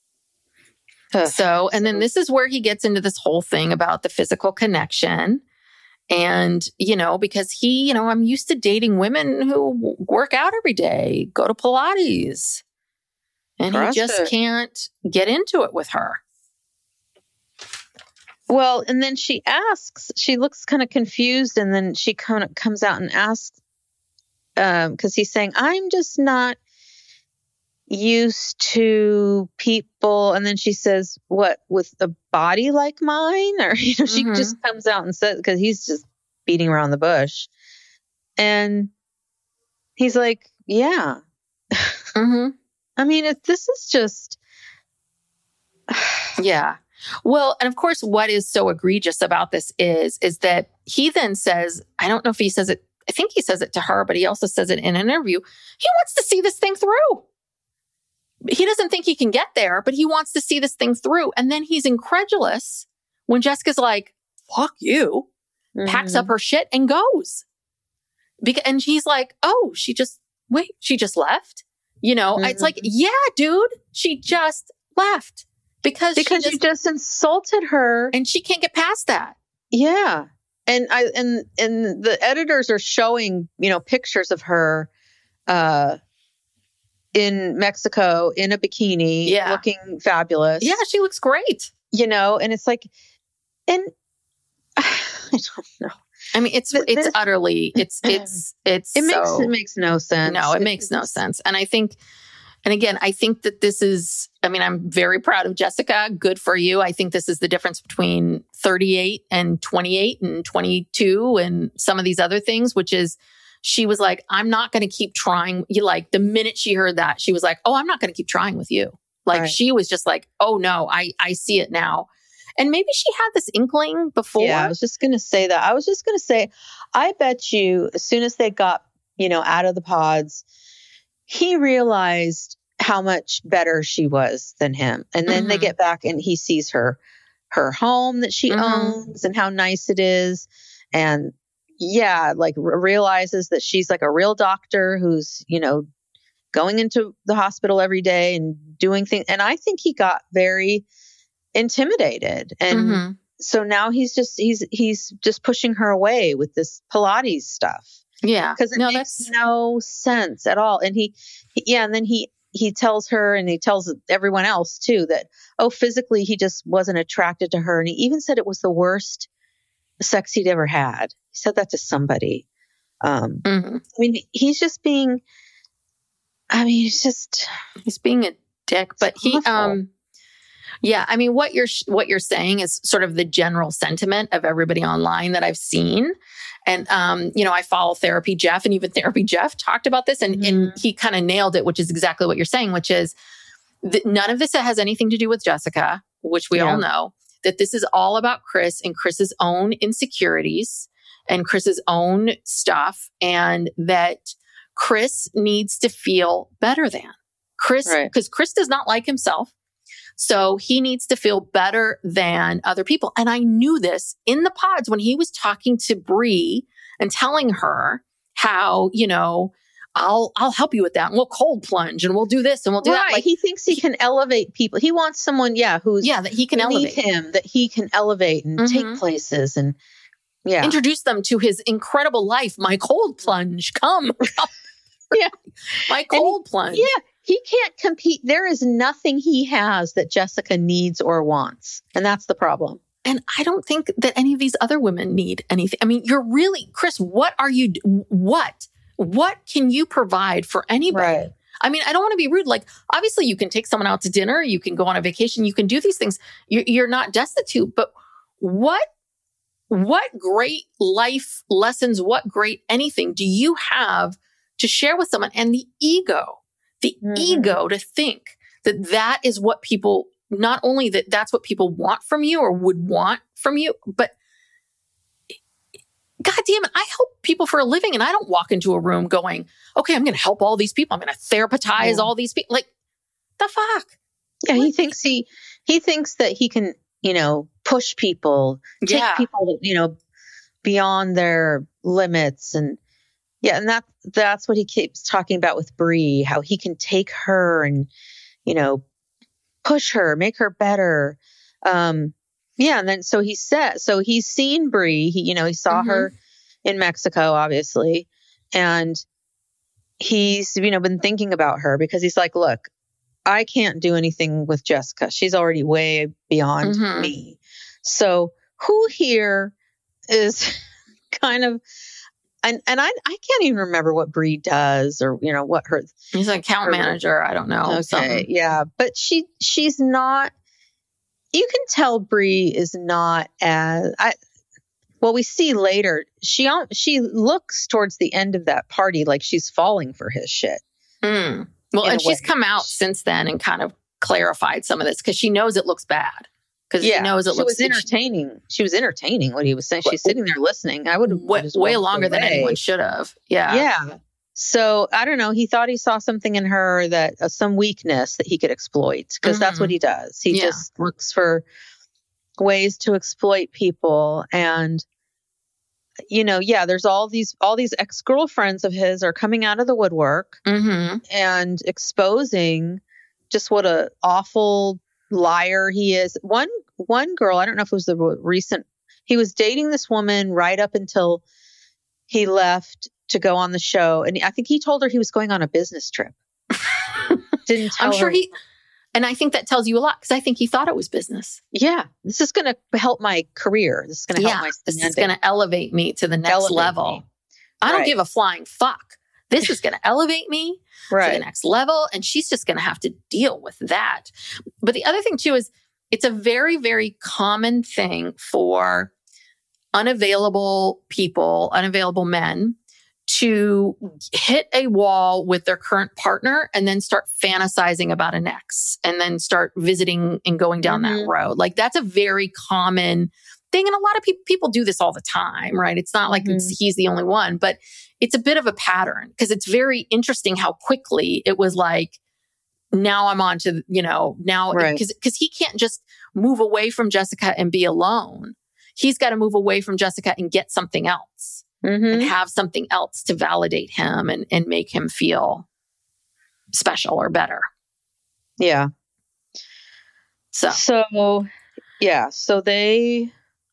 So, and then this is where he gets into this whole thing about the physical connection. And, you know, because I'm used to dating women who work out every day, go to Pilates. And he just can't get into it with her. Well, and then she looks kind of confused, and then she kind of comes out and asks, because he's saying, I'm just not used to people. And then she says, what, with a body like mine? Or, you know, she just comes out and says, because he's just beating around the bush. And he's like, yeah. I mean, this is just. Yeah. Well, and of course, what is so egregious about this is that he then says, I don't know if he says it, I think he says it to her, but he also says it in an interview. He wants to see this thing through. He doesn't think he can get there, but he wants to see this thing through. And then he's incredulous when Jessica's like, fuck you, packs up her shit and goes. And he's like, oh, she just left? You know, it's like, yeah, dude, she just left because you just insulted her and she can't get past that. Yeah. And the editors are showing, you know, pictures of her, in Mexico in a bikini, looking fabulous. Yeah. She looks great. You know, and it's like, and I don't know. I mean, it's utterly, it makes no sense. No, it makes no sense. And I think that this is, I mean, I'm very proud of Jessica. Good for you. I think this is the difference between 38 and 28 and 22 and some of these other things, which is she was like, I'm not going to keep trying. Like the minute she heard that, she was like, oh, I'm not going to keep trying with you. Like she was just like, oh no, I see it now. And maybe she had this inkling before. Yeah, I was just going to say that. I was just going to say, I bet you as soon as they got, you know, out of the pods, he realized how much better she was than him. And then they get back and he sees her home that she owns and how nice it is. And like realizes that she's like a real doctor who's, you know, going into the hospital every day and doing things. And I think he got very intimidated. And so now he's just pushing her away with this Pilates stuff. Yeah. Because it makes no sense at all. And and then he tells her and he tells everyone else too that, physically he just wasn't attracted to her. And he even said it was the worst sex he'd ever had. He said that to somebody. I mean, he's just being, he's being a dick, but yeah, I mean, what you're saying is sort of the general sentiment of everybody online that I've seen. And, you know, I follow Therapy Jeff, and even Therapy Jeff talked about this and he kind of nailed it, which is exactly what you're saying, which is that none of this has anything to do with Jessica, which we all know, that this is all about Chris and Chris's own insecurities and Chris's own stuff, and that Chris needs to feel better than Chris, because Chris does not like himself. So he needs to feel better than other people. And I knew this in the pods when he was talking to Bree and telling her how, you know, I'll help you with that. And we'll cold plunge and we'll do this and we'll do that. Like he thinks he can elevate people. He wants someone, that he can elevate him, that he can elevate and take places and introduce them to his incredible life. My cold plunge, come. My cold plunge. Yeah. He can't compete. There is nothing he has that Jessica needs or wants. And that's the problem. And I don't think that any of these other women need anything. I mean, you're really, Chris, what can you provide for anybody? Right. I mean, I don't want to be rude. Like, obviously you can take someone out to dinner. You can go on a vacation. You can do these things. You're not destitute, but what great life lessons, what great anything do you have to share with someone? And the ego to think that is what people, not only that's what people want from you or would want from you, but God damn it, I help people for a living and I don't walk into a room going, okay, I'm going to help all these people. I'm going to therapize all these people. Like, the fuck? Yeah, he thinks that he can, you know, push people, take people, you know, beyond their limits. And that's what he keeps talking about with Bree, how he can take her and, you know, push her, make her better. And then so he's seen Bree. He saw her in Mexico, obviously, and he's been thinking about her because he's like, look, I can't do anything with Jessica. She's already way beyond me. So who here is kind of. And I can't even remember what Bree does or, you know, what her. He's an account manager. I don't know. Okay. Something. Yeah. But she's not, you can tell Bree is not as, we see later, she looks towards the end of that party like she's falling for his shit. Well, and she's come out since then and kind of clarified some of this because she knows it looks bad. Because she knows it looks entertaining. She was entertaining what he was saying. She's sitting there listening. I would have way longer than anyone should have. Yeah. Yeah. So I don't know. He thought he saw something in her that some weakness that he could exploit because that's what he does. He just looks for ways to exploit people. And there's all these ex-girlfriends of his are coming out of the woodwork and exposing just what a awful liar he is. One girl, I don't know if it was the recent, he was dating this woman right up until he left to go on the show. And I think he told her he was going on a business trip. Didn't tell her. And I think that tells you a lot because I think he thought it was business. Yeah. This is going to help my career. This is going to help my standing. This is going to elevate me to the next level. I don't give a flying fuck. This is going to elevate me to the next level. And she's just going to have to deal with that. But the other thing too is it's a very, very common thing for unavailable people, unavailable men to hit a wall with their current partner and then start fantasizing about an ex and then start visiting and going down that road. Like that's a very common thing. And a lot of people do this all the time, right? It's not like he's the only one, but it's a bit of a pattern because it's very interesting how quickly it was like, now I'm on to, because he can't just move away from Jessica and be alone. He's got to move away from Jessica and get something else. And have something else to validate him and make him feel special or better. Yeah. So they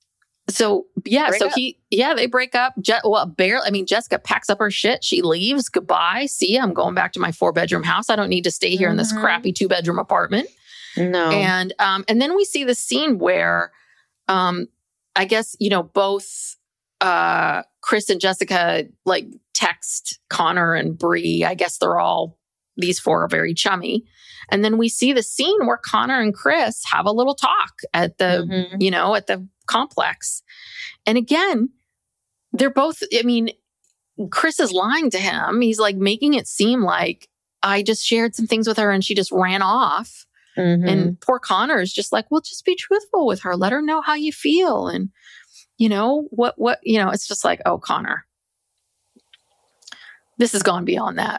break up. Barely. I mean, Jessica packs up her shit. She leaves. Goodbye. See ya. I'm going back to my 4-bedroom house. I don't need to stay here in this crappy 2-bedroom apartment. No. And then we see the scene where, I guess, both, Chris and Jessica like text Connor and Bree. I guess these four are very chummy. And then we see the scene where Connor and Chris have a little talk at the, at the complex. And again, they're both, Chris is lying to him. He's like making it seem like I just shared some things with her and she just ran off. And poor Connor is just like, well, just be truthful with her. Let her know how you feel. And it's just like, oh, Connor, this has gone beyond that.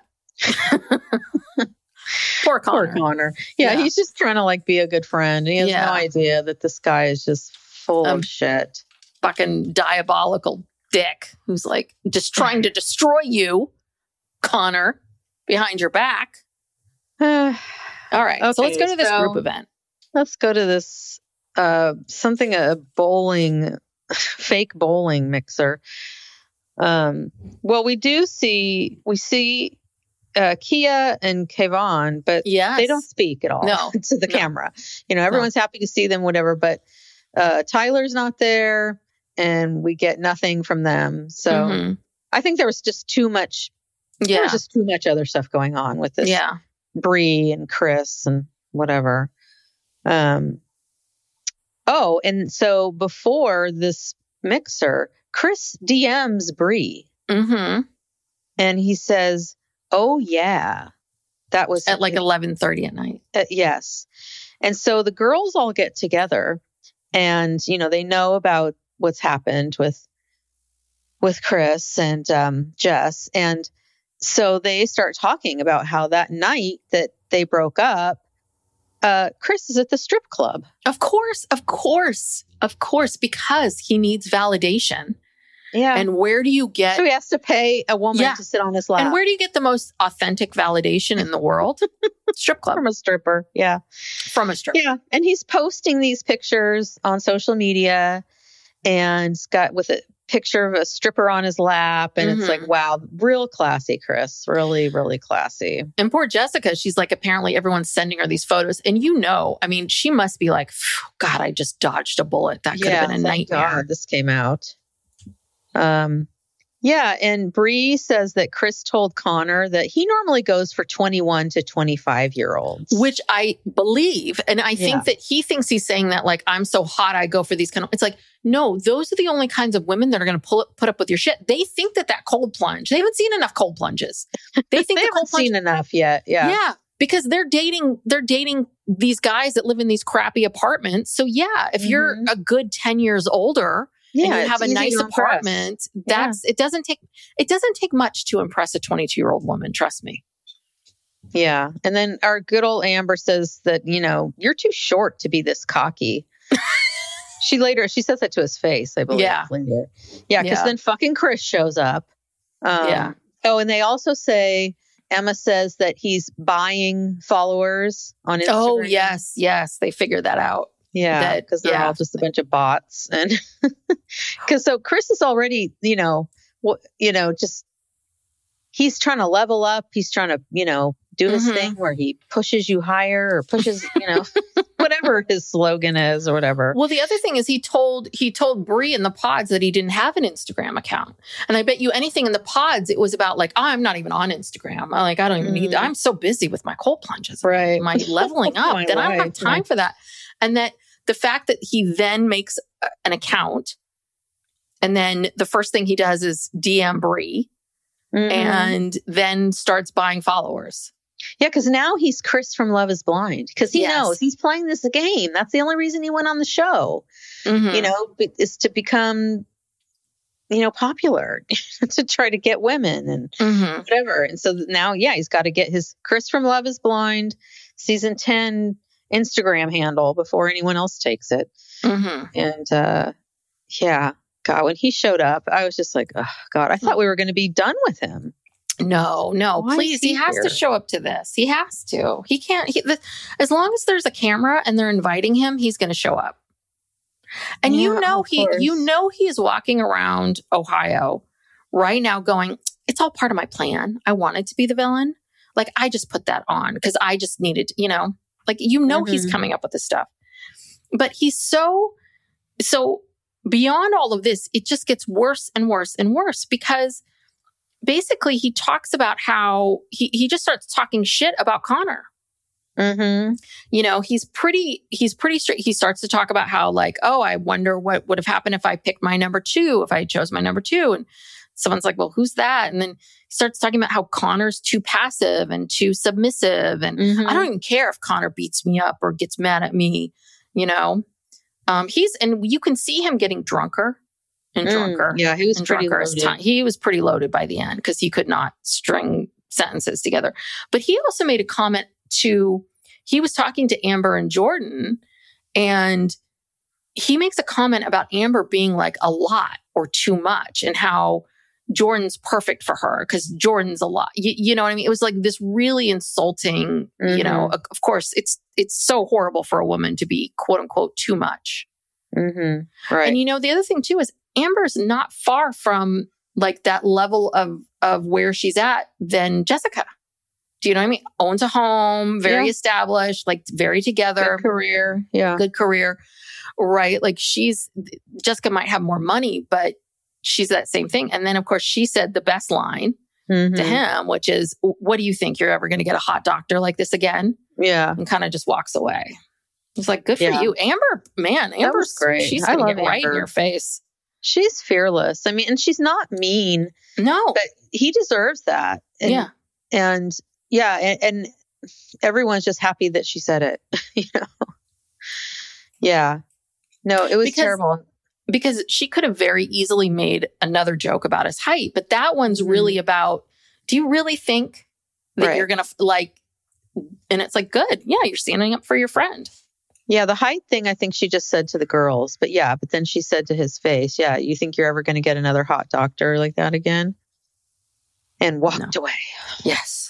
Poor Connor. Yeah, he's just trying to like be a good friend. He has no idea that this guy is just full of shit. Fucking diabolical dick who's like just trying to destroy you, Connor, behind your back. All right. Okay, so let's go to this group event. Let's go to this, a bowling, fake bowling mixer. Well, we see Kia and Kayvon, but they don't speak at all to the camera. Everyone's happy to see them, whatever, but Tyler's not there and we get nothing from them. So I think there was just too much. There was just too much other stuff going on with this. Yeah. Bree and Chris and whatever. And so before this mixer, Chris DMs Bree. And he says, oh, yeah. That was at like 11:30 at night. Yes. And so the girls all get together and, they know about what's happened with Chris and Jess. And so they start talking about how that night that they broke up, Chris is at the strip club. Of course, because he needs validation. Yeah. And where do you get... So he has to pay a woman to sit on his lap. And where do you get the most authentic validation in the world? Strip club. From a stripper. Yeah. From a stripper. Yeah. And he's posting these pictures on social media and got with a picture of a stripper on his lap. And it's like, wow, real classy, Chris. Really, really classy. And poor Jessica, she's like, apparently everyone's sending her these photos. And she must be like, God, I just dodged a bullet. That could have been a nightmare. God, this came out. And Bree says that Chris told Connor that he normally goes for 21 to 25-year-olds. Which I believe. And I think that he thinks he's saying that like, I'm so hot, I go for these kind of... It's like, no, those are the only kinds of women that are going to put up with your shit. They think that cold plunge. They haven't seen enough cold plunges. They think they haven't seen enough yet. Yeah. Yeah. Because they're dating these guys that live in these crappy apartments. So if you're a good 10 years older... and you have a nice apartment. It doesn't take much to impress a 22-year-old woman. Trust me. Yeah. And then our good old Amber says that, you're too short to be this cocky. She says that to his face, I believe. Yeah. Later. Yeah, because then fucking Chris shows up. Oh, and they also say, Emma says that he's buying followers on Instagram. Oh, yes. They figured that out. Yeah, because they're all just a bunch of bots. And because so Chris is already, just, he's trying to level up. He's trying to, do his thing where he pushes you higher or pushes, whatever his slogan is or whatever. Well, the other thing is he told Brie in the pods that he didn't have an Instagram account. And I bet you anything in the pods, it was about like, oh, I'm not even on Instagram. I don't even need that. I'm so busy with my cold plunges. Right. My leveling up that I don't have time for that. And that the fact that he then makes an account and then the first thing he does is DM Brie and then starts buying followers. Yeah, because now he's Chris from Love is Blind. Because he knows he's playing this game. That's the only reason he went on the show, is to become, popular, to try to get women and whatever. And so now, he's got to get his Chris from Love is Blind season 10 Instagram handle before anyone else takes it. And God, when he showed up, I was just like, oh, God, I thought we were going to be done with him. No, please. He has to show up to this. He has to. He can't. As long as there's a camera and they're inviting him, he's going to show up. And he's walking around Ohio right now going, it's all part of my plan. I wanted to be the villain. Like, I just put that on because I just needed, he's coming up with this stuff. But he's so beyond all of this, it just gets worse and worse and worse because basically he talks about how he just starts talking shit about Connor. He's pretty straight. He starts to talk about how like, oh, I wonder what would have happened if I picked my number 2, if I chose my number 2. And someone's like, well, who's that? And then he starts talking about how Connor's too passive and too submissive. And I don't even care if Connor beats me up or gets mad at me, and you can see him getting drunker and drunker. Yeah, he was pretty loaded. He was pretty loaded by the end because he could not string sentences together. But he also made a comment he was talking to Amber and Jordan, and he makes a comment about Amber being like a lot or too much and how Jordan's perfect for her because Jordan's a lot. You know what I mean? It was like this really insulting, of course, it's so horrible for a woman to be quote unquote too much. Right. And the other thing too is Amber's not far from like that level of where she's at than Jessica. Do you know what I mean? Owns a home, very established, like very together. Good career. Yeah. Good career. Right. Like Jessica might have more money, but she's that same thing. And then of course she said the best line to him, which is, what do you think? You're ever going to get a hot doctor like this again? Yeah. And kind of just walks away. It's like, good for you. Amber, man, Amber's great. She's going to get right in your face. She's fearless. I mean, and she's not mean. No. But he deserves that. And, and everyone's just happy that she said it, Yeah. No, it was terrible. Because she could have very easily made another joke about his height, but that one's really about, do you really think that you're going to and it's like, good. Yeah, you're standing up for your friend. Yeah, the height thing, I think she just said to the girls. But but then she said to his face, you think you're ever going to get another hot doctor like that again? And walked away. Yes.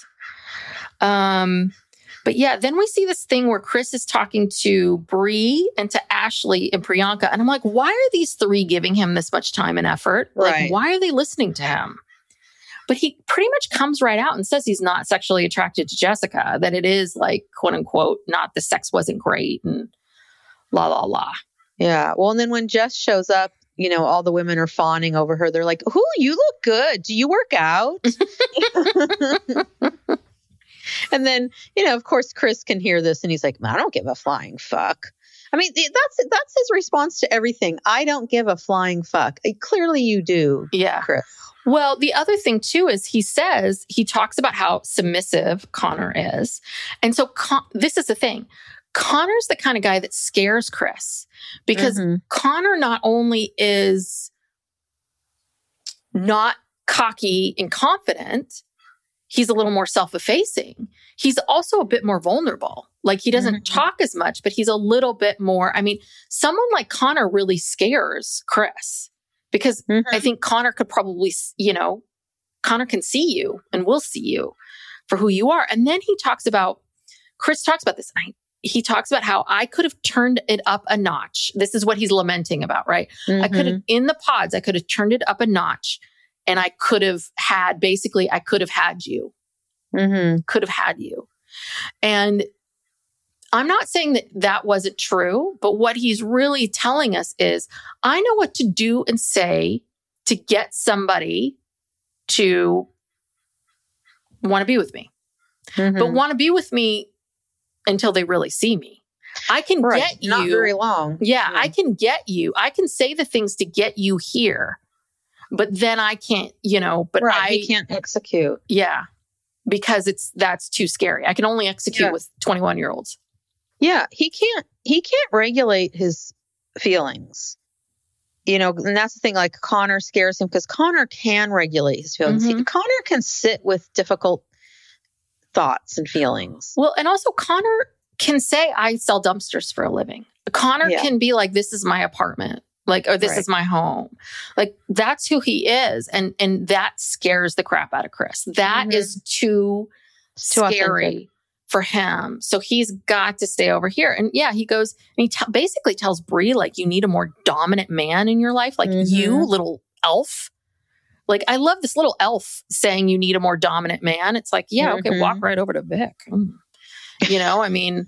But then we see this thing where Chris is talking to Brie and to Ashley and Priyanka. And I'm like, why are these 3 giving him this much time and effort? Like, why are they listening to him? But he pretty much comes right out and says he's not sexually attracted to Jessica, that it is like, quote unquote, not the sex wasn't great and la, la, la. Yeah. Well, and then when Jess shows up, all the women are fawning over her. They're like, "Ooh, you look good. Do you work out?" And then, of course, Chris can hear this and he's like, I don't give a flying fuck. I mean, that's his response to everything. I don't give a flying fuck. Clearly you do, Chris. Well, the other thing too is he talks about how submissive Connor is. And so this is the thing. Connor's the kind of guy that scares Chris because Connor not only is not cocky and confident, he's a little more self-effacing. He's also a bit more vulnerable. Like he doesn't talk as much, but he's a little bit more. I mean, someone like Connor really scares Chris because I think Connor could probably, you know, Connor can see you and will see you for who you are. And then Chris talks about this. He talks about how I could have turned it up a notch. This is what he's lamenting about, right? I could have, in the pods, I could have turned it up a notch and I could have had you. Could have had you. And I'm not saying that that wasn't true, but what he's really telling us is, I know what to do and say to get somebody to want to be with me, but want to be with me until they really see me. I can get you. Not very long. Yeah, I can get you. I can say the things to get you here, but then I can't, you know, but he can't execute. Yeah. Because that's too scary. I can only execute with 21-year-olds. Yeah, he can't regulate his feelings. You know, and that's the thing, like Connor scares him because Connor can regulate his feelings. Connor can sit with difficult thoughts and feelings. Well, and also Connor can say, I sell dumpsters for a living. Connor can be like, this is my apartment. Like, or this is my home. Like, that's who he is. And that scares the crap out of Chris. That is too scary authentic for him. So he's got to stay over here. And yeah, he goes, and he basically tells Bree, like, you need a more dominant man in your life. Like you, little elf. Like, I love this little elf saying you need a more dominant man. It's like, yeah, okay, walk right over to Vic. You know, I mean...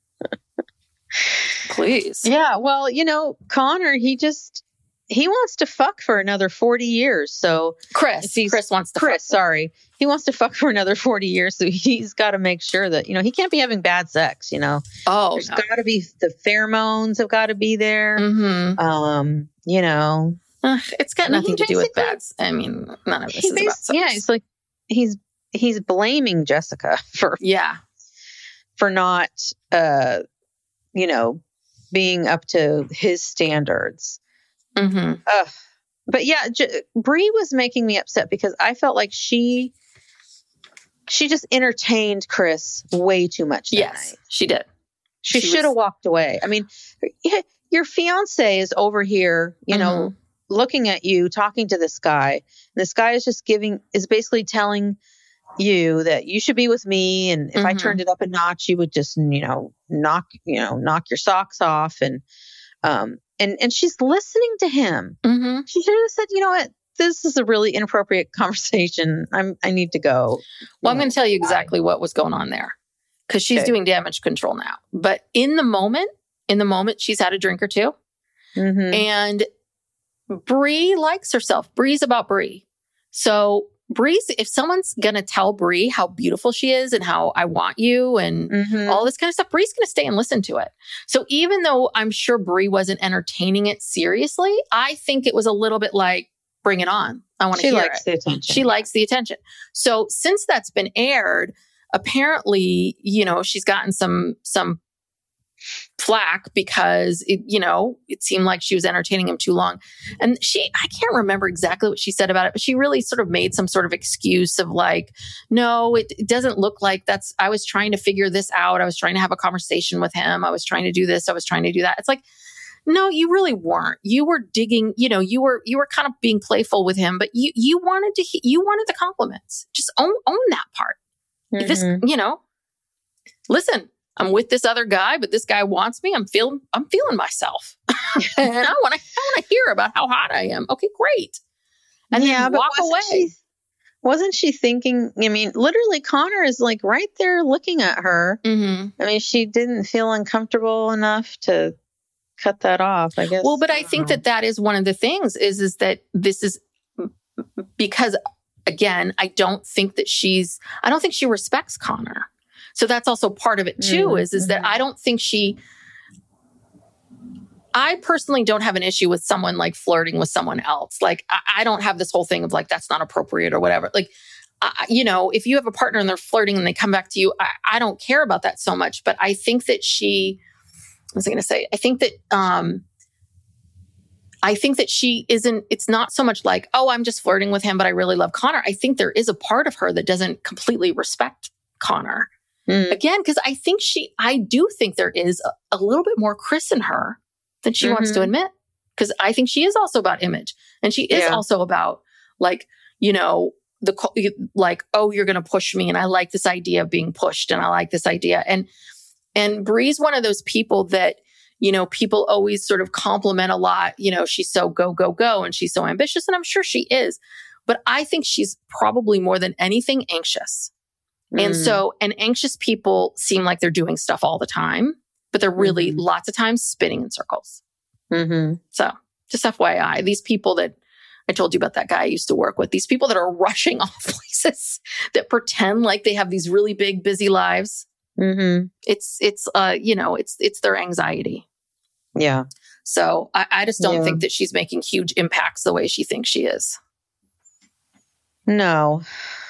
Please. Yeah. Well, you know, Connor, he wants to fuck for another 40 years. So Chris wants to fuck. Sorry. He wants to fuck for another 40 years. So he's got to make sure that, you know, he can't be having bad sex, you know. There's got to be, the pheromones have got to be there. You know. It's got nothing to do with bad. I mean, none of this is about sex. Yeah. It's like, he's blaming Jessica for not, you know, being up to his standards. But yeah, Bree was making me upset because I felt like she just entertained Chris way too much that night. She did. She should have walked away. I mean, your fiance is over here, you know, looking at you, talking to this guy. And this guy is just is basically telling you that you should be with me, and if I turned it up a notch, you would just, you know, knock your socks off, and she's listening to him. She should have said, you know what, this is a really inappropriate conversation. I need to go. Well, I'm going to tell you exactly what was going on there, because she's doing damage control now. But in the moment, she's had a drink or two, and Bree likes herself. Bree's about Bree, so. If someone's going to tell Bree how beautiful she is and how I want you and all this kind of stuff, Bree's going to stay and listen to it. So even though I'm sure Bree wasn't entertaining it seriously, I think it was a little bit like, bring it on. I want to hear it. She likes the attention. She likes the attention. So since that's been aired, apparently, you know, she's gotten some flack because it seemed like she was entertaining him too long. And I can't remember exactly what she said about it, but she really sort of made some sort of excuse of like, no, it doesn't look like I was trying to figure this out. I was trying to have a conversation with him. I was trying to do this. I was trying to do that. It's like, no, you really weren't. You were digging, you know, you were kind of being playful with him, but you wanted the compliments. Just own that part. This, you know, listen, I'm with this other guy, but this guy wants me. I'm feeling myself. And I want to hear about how hot I am. Okay, great. And then walk away. Wasn't she thinking, I mean, literally Connor is like right there looking at her. I mean, she didn't feel uncomfortable enough to cut that off, I guess. Well, but I think that is one of the things is that this is because, again, I don't think she respects Connor. So that's also part of it too, is that I don't think I personally don't have an issue with someone like flirting with someone else. Like, I don't have this whole thing of like, that's not appropriate or whatever. Like, you know, if you have a partner and they're flirting and they come back to you, I don't care about that so much. But I think that what was I going to say? I think that, I think that it's not so much like, oh, I'm just flirting with him, but I really love Connor. I think there is a part of her that doesn't completely respect Connor. Again, because I do think there is a little bit more Chris in her than she wants to admit. Because I think she is also about image. And she is also about like, oh, you're going to push me. And I like this idea of being pushed. And I like this idea. And Brie's one of those people that, people always sort of compliment a lot. She's so go, go, go. And she's so ambitious. And I'm sure she is. But I think she's probably more than anything anxious. And anxious people seem like they're doing stuff all the time, but they're really lots of times spinning in circles. So just FYI, these people that I told you about, that guy I used to work with, these people that are rushing off places that pretend like they have these really big, busy lives. It's their anxiety. Yeah. So I just don't think that she's making huge impacts the way she thinks she is. No.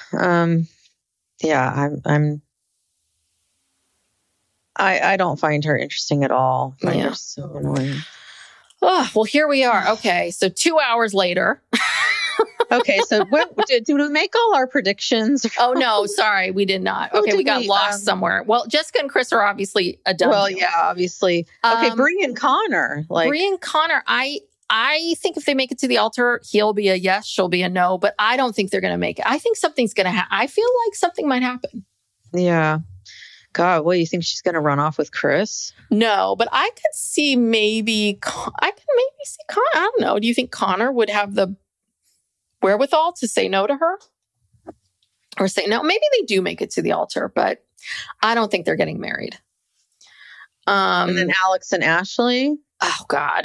I don't find her interesting at all. I find her so annoying. Oh, well, here we are. Okay. So 2 hours later. Okay. So did we make all our predictions? Oh, no. Sorry. We did not. Okay. We got lost somewhere. Well, Jessica and Chris are obviously a done deal. Yeah, obviously. Okay. Brie and Connor. Brie and Connor, I think if they make it to the altar, he'll be a yes, she'll be a no, but I don't think they're going to make it. I think something's going to happen. I feel like something might happen. Yeah. God, what, you think she's going to run off with Chris? No, but I could see see Connor. I don't know. Do you think Connor would have the wherewithal to say no to her? Or say no? Maybe they do make it to the altar, but I don't think they're getting married. And then Alex and Ashley? Oh, God.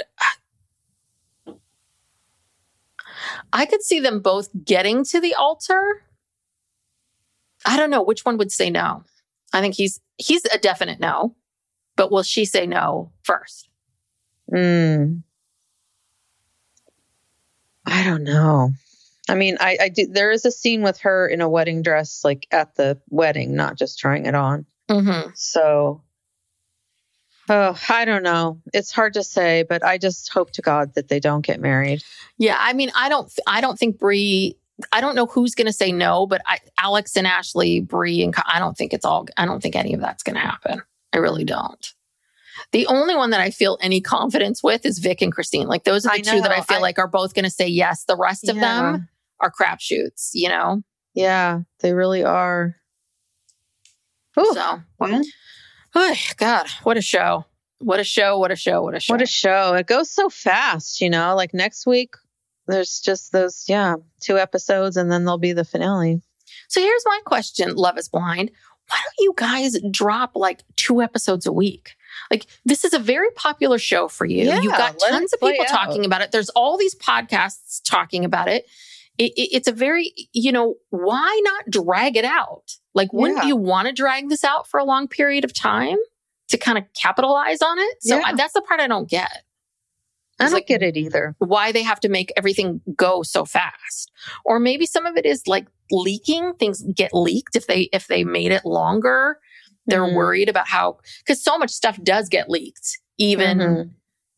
I could see them both getting to the altar. I don't know which one would say no. I think he's a definite no, but will she say no first? I don't know. I mean, I do. There is a scene with her in a wedding dress, like at the wedding, not just trying it on. So, I don't know. It's hard to say, but I just hope to God that they don't get married. Yeah, I mean, I don't think Brie. I don't know who's going to say no, but Alex and Ashley, Brie, and I don't think any of that's going to happen. I really don't. The only one that I feel any confidence with is Vic and Christine. Like those are the two that I feel like are both going to say yes. The rest of them are crapshoots, Yeah, they really are. Ooh. So, oh, God, what a show. What a show. What a show. What a show. What a show. It goes so fast, like next week. There's just those, 2 episodes, and then there'll be the finale. So here's my question, Love is Blind. Why don't you guys drop like 2 episodes a week? Like, this is a very popular show for you. Yeah, you've got tons of people talking about it. There's all these podcasts talking about it. It's a very, why not drag it out? Like, wouldn't you want to drag this out for a long period of time to kind of capitalize on it? So that's the part I don't get. I don't get it either. Why they have to make everything go so fast. Or maybe some of it is like leaking. Things get leaked if they made it longer. They're worried about because so much stuff does get leaked, even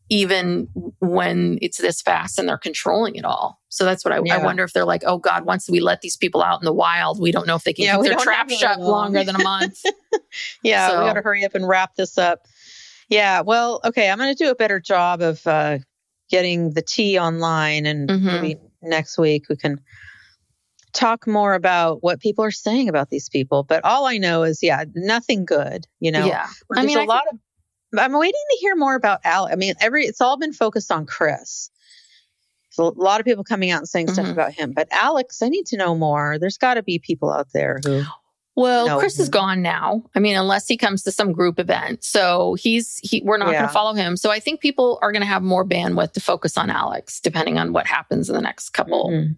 when it's this fast and they're controlling it all. So that's what I wonder if they're like, oh God, once we let these people out in the wild, we don't know if they can keep their trap shut longer than a month. We got to hurry up and wrap this up. Yeah. Well, okay. I'm going to do a better job of getting the tea online, and maybe next week we can talk more about what people are saying about these people. But all I know is, nothing good, Yeah. I mean, I'm waiting to hear more about Alex. I mean, it's all been focused on Chris. There's a lot of people coming out and saying stuff about him. But Alex, I need to know more. There's got to be people out there who... Well, Chris is gone now. I mean, unless he comes to some group event. So we're not going to follow him. So I think people are going to have more bandwidth to focus on Alex, depending on what happens in the next couple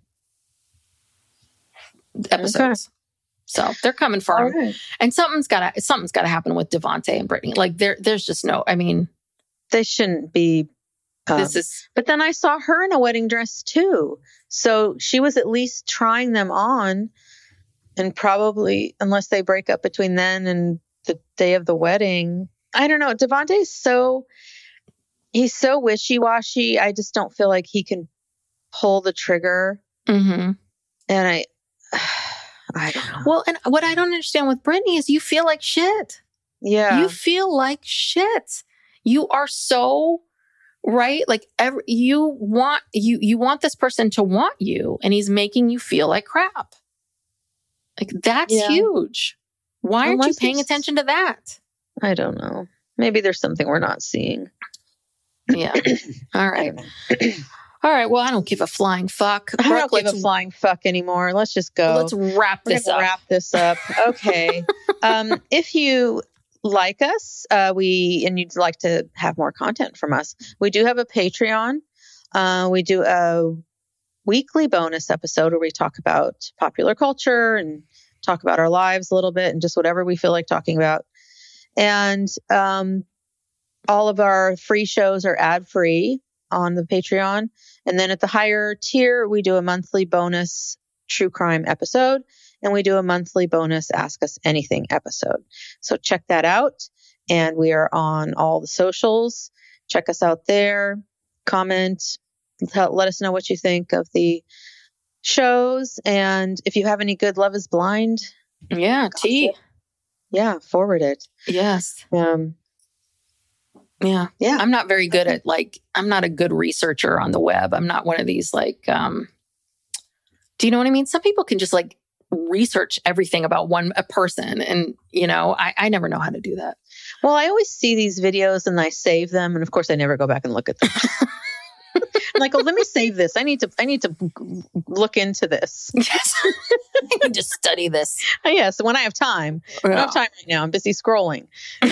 episodes. Okay. So they're coming for him. Right. And something's got to happen with Devontae and Brittany. Like there's just no, I mean. They shouldn't be. But then I saw her in a wedding dress too. So she was at least trying them on. And probably, unless they break up between then and the day of the wedding, I don't know. Devontae's so, he's so wishy-washy. I just don't feel like he can pull the trigger. Mm-hmm. And I don't know. Well, and what I don't understand with Brittany is you feel like shit. Yeah. You feel like shit. You are so right. Like you want this person to want you, and he's making you feel like crap. Like that's huge. Why aren't you paying attention to that? I don't know. Maybe there's something we're not seeing. Yeah. All right. All right. Well, I don't give a flying fuck. I don't give a flying fuck anymore. Let's just go. Let's wrap this up. Okay. If you like us, and you'd like to have more content from us, we do have a Patreon. We do a weekly bonus episode where we talk about popular culture and talk about our lives a little bit and just whatever we feel like talking about. And all of our free shows are ad-free on the Patreon. And then at the higher tier, we do a monthly bonus true crime episode, and we do a monthly bonus Ask Us Anything episode. So check that out. And we are on all the socials. Check us out there. Comment. Let us know what you think of the shows. And if you have any good Love is Blind. Yeah, tea. Yeah, forward it. Yes. Yeah. I'm not very good at I'm not a good researcher on the web. I'm not one of these do you know what I mean? Some people can just research everything about a person. And, I never know how to do that. Well, I always see these videos and I save them. And of course I never go back and look at them. I'm like, let me save this. I need to look into this. Yes. I need to study this. Yes. When I have time. I don't have time right now. I'm busy scrolling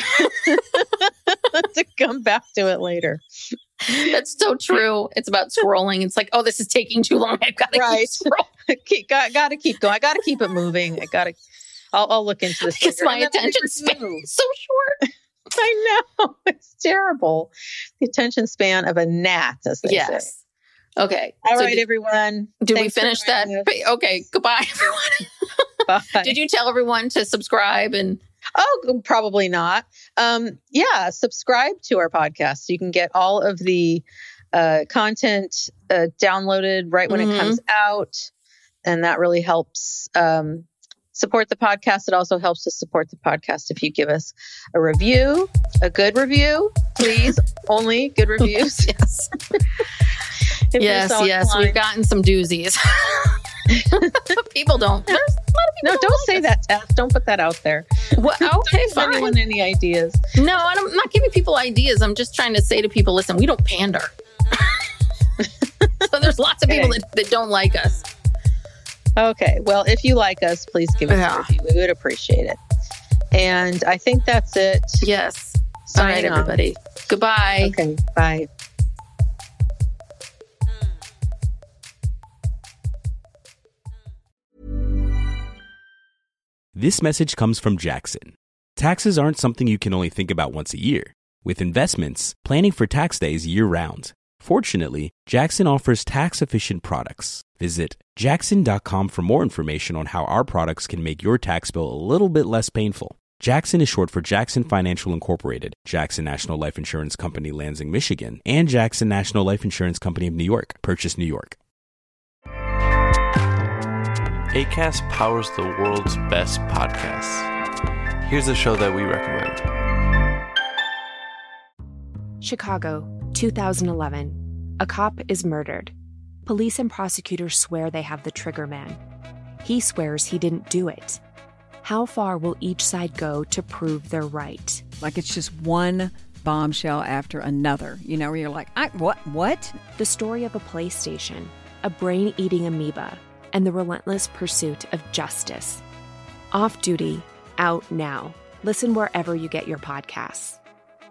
to come back to it later. That's so true. It's about scrolling. It's like, oh, this is taking too long. I've got to keep scrolling. Got to keep going. I got to keep it moving. I'll look into this. Because my attention span is so short. I know. It's terrible. The attention span of a gnat, as they say. Okay. All right, everyone. Did we finish that? Okay. Goodbye, everyone. Bye. Did you tell everyone to subscribe? And Oh, probably not. Subscribe to our podcast. So you can get all of the content downloaded right when it comes out. And that really helps support the podcast. It also helps to support the podcast if you give us a review, a good review, please. Only good reviews. Yes. Yes. We've gotten some doozies. People don't. There's a lot of people. No, don't say that, Tess. Don't put that out there. Well, okay, don't give anyone any ideas. No, I'm not giving people ideas. I'm just trying to say to people, listen, we don't pander. So there's lots of people that don't like us. Okay. Well, if you like us, please give us a review. We would appreciate it. And I think that's it. Yes. All right, everybody. Goodbye. Okay. Bye. This message comes from Jackson. Taxes aren't something you can only think about once a year. With investments, planning for tax day is year-round. Fortunately, Jackson offers tax-efficient products. Visit Jackson.com for more information on how our products can make your tax bill a little bit less painful. Jackson is short for Jackson Financial Incorporated, Jackson National Life Insurance Company, Lansing, Michigan, and Jackson National Life Insurance Company of New York, Purchase, New York. Acast powers the world's best podcasts. Here's a show that we recommend. Chicago, 2011. A cop is murdered. Police and prosecutors swear they have the trigger man. He swears he didn't do it. How far will each side go to prove they're right? Like it's just one bombshell after another, where you're like, what? The story of a PlayStation, a brain-eating amoeba, and the relentless pursuit of justice. Off Duty, out now. Listen wherever you get your podcasts.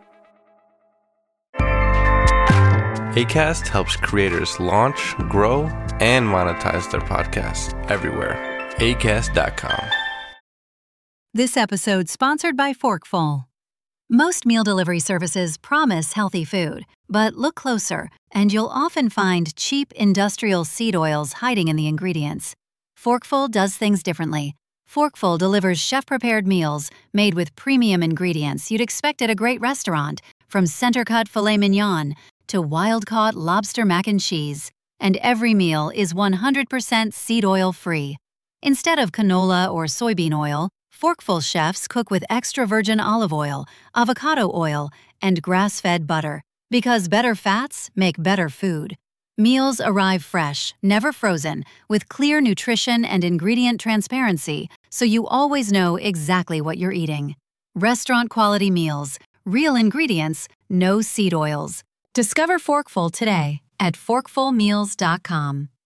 Acast helps creators launch, grow, and monetize their podcasts everywhere. Acast.com. This episode sponsored by Forkful. Most meal delivery services promise healthy food, but look closer, and you'll often find cheap industrial seed oils hiding in the ingredients. Forkful does things differently. Forkful delivers chef-prepared meals made with premium ingredients you'd expect at a great restaurant, from center-cut filet mignon to wild-caught lobster mac and cheese. And every meal is 100% seed oil free. Instead of canola or soybean oil, Forkful chefs cook with extra virgin olive oil, avocado oil, and grass-fed butter, because better fats make better food. Meals arrive fresh, never frozen, with clear nutrition and ingredient transparency, so you always know exactly what you're eating. Restaurant-quality meals, real ingredients, no seed oils. Discover Forkful today at forkfulmeals.com.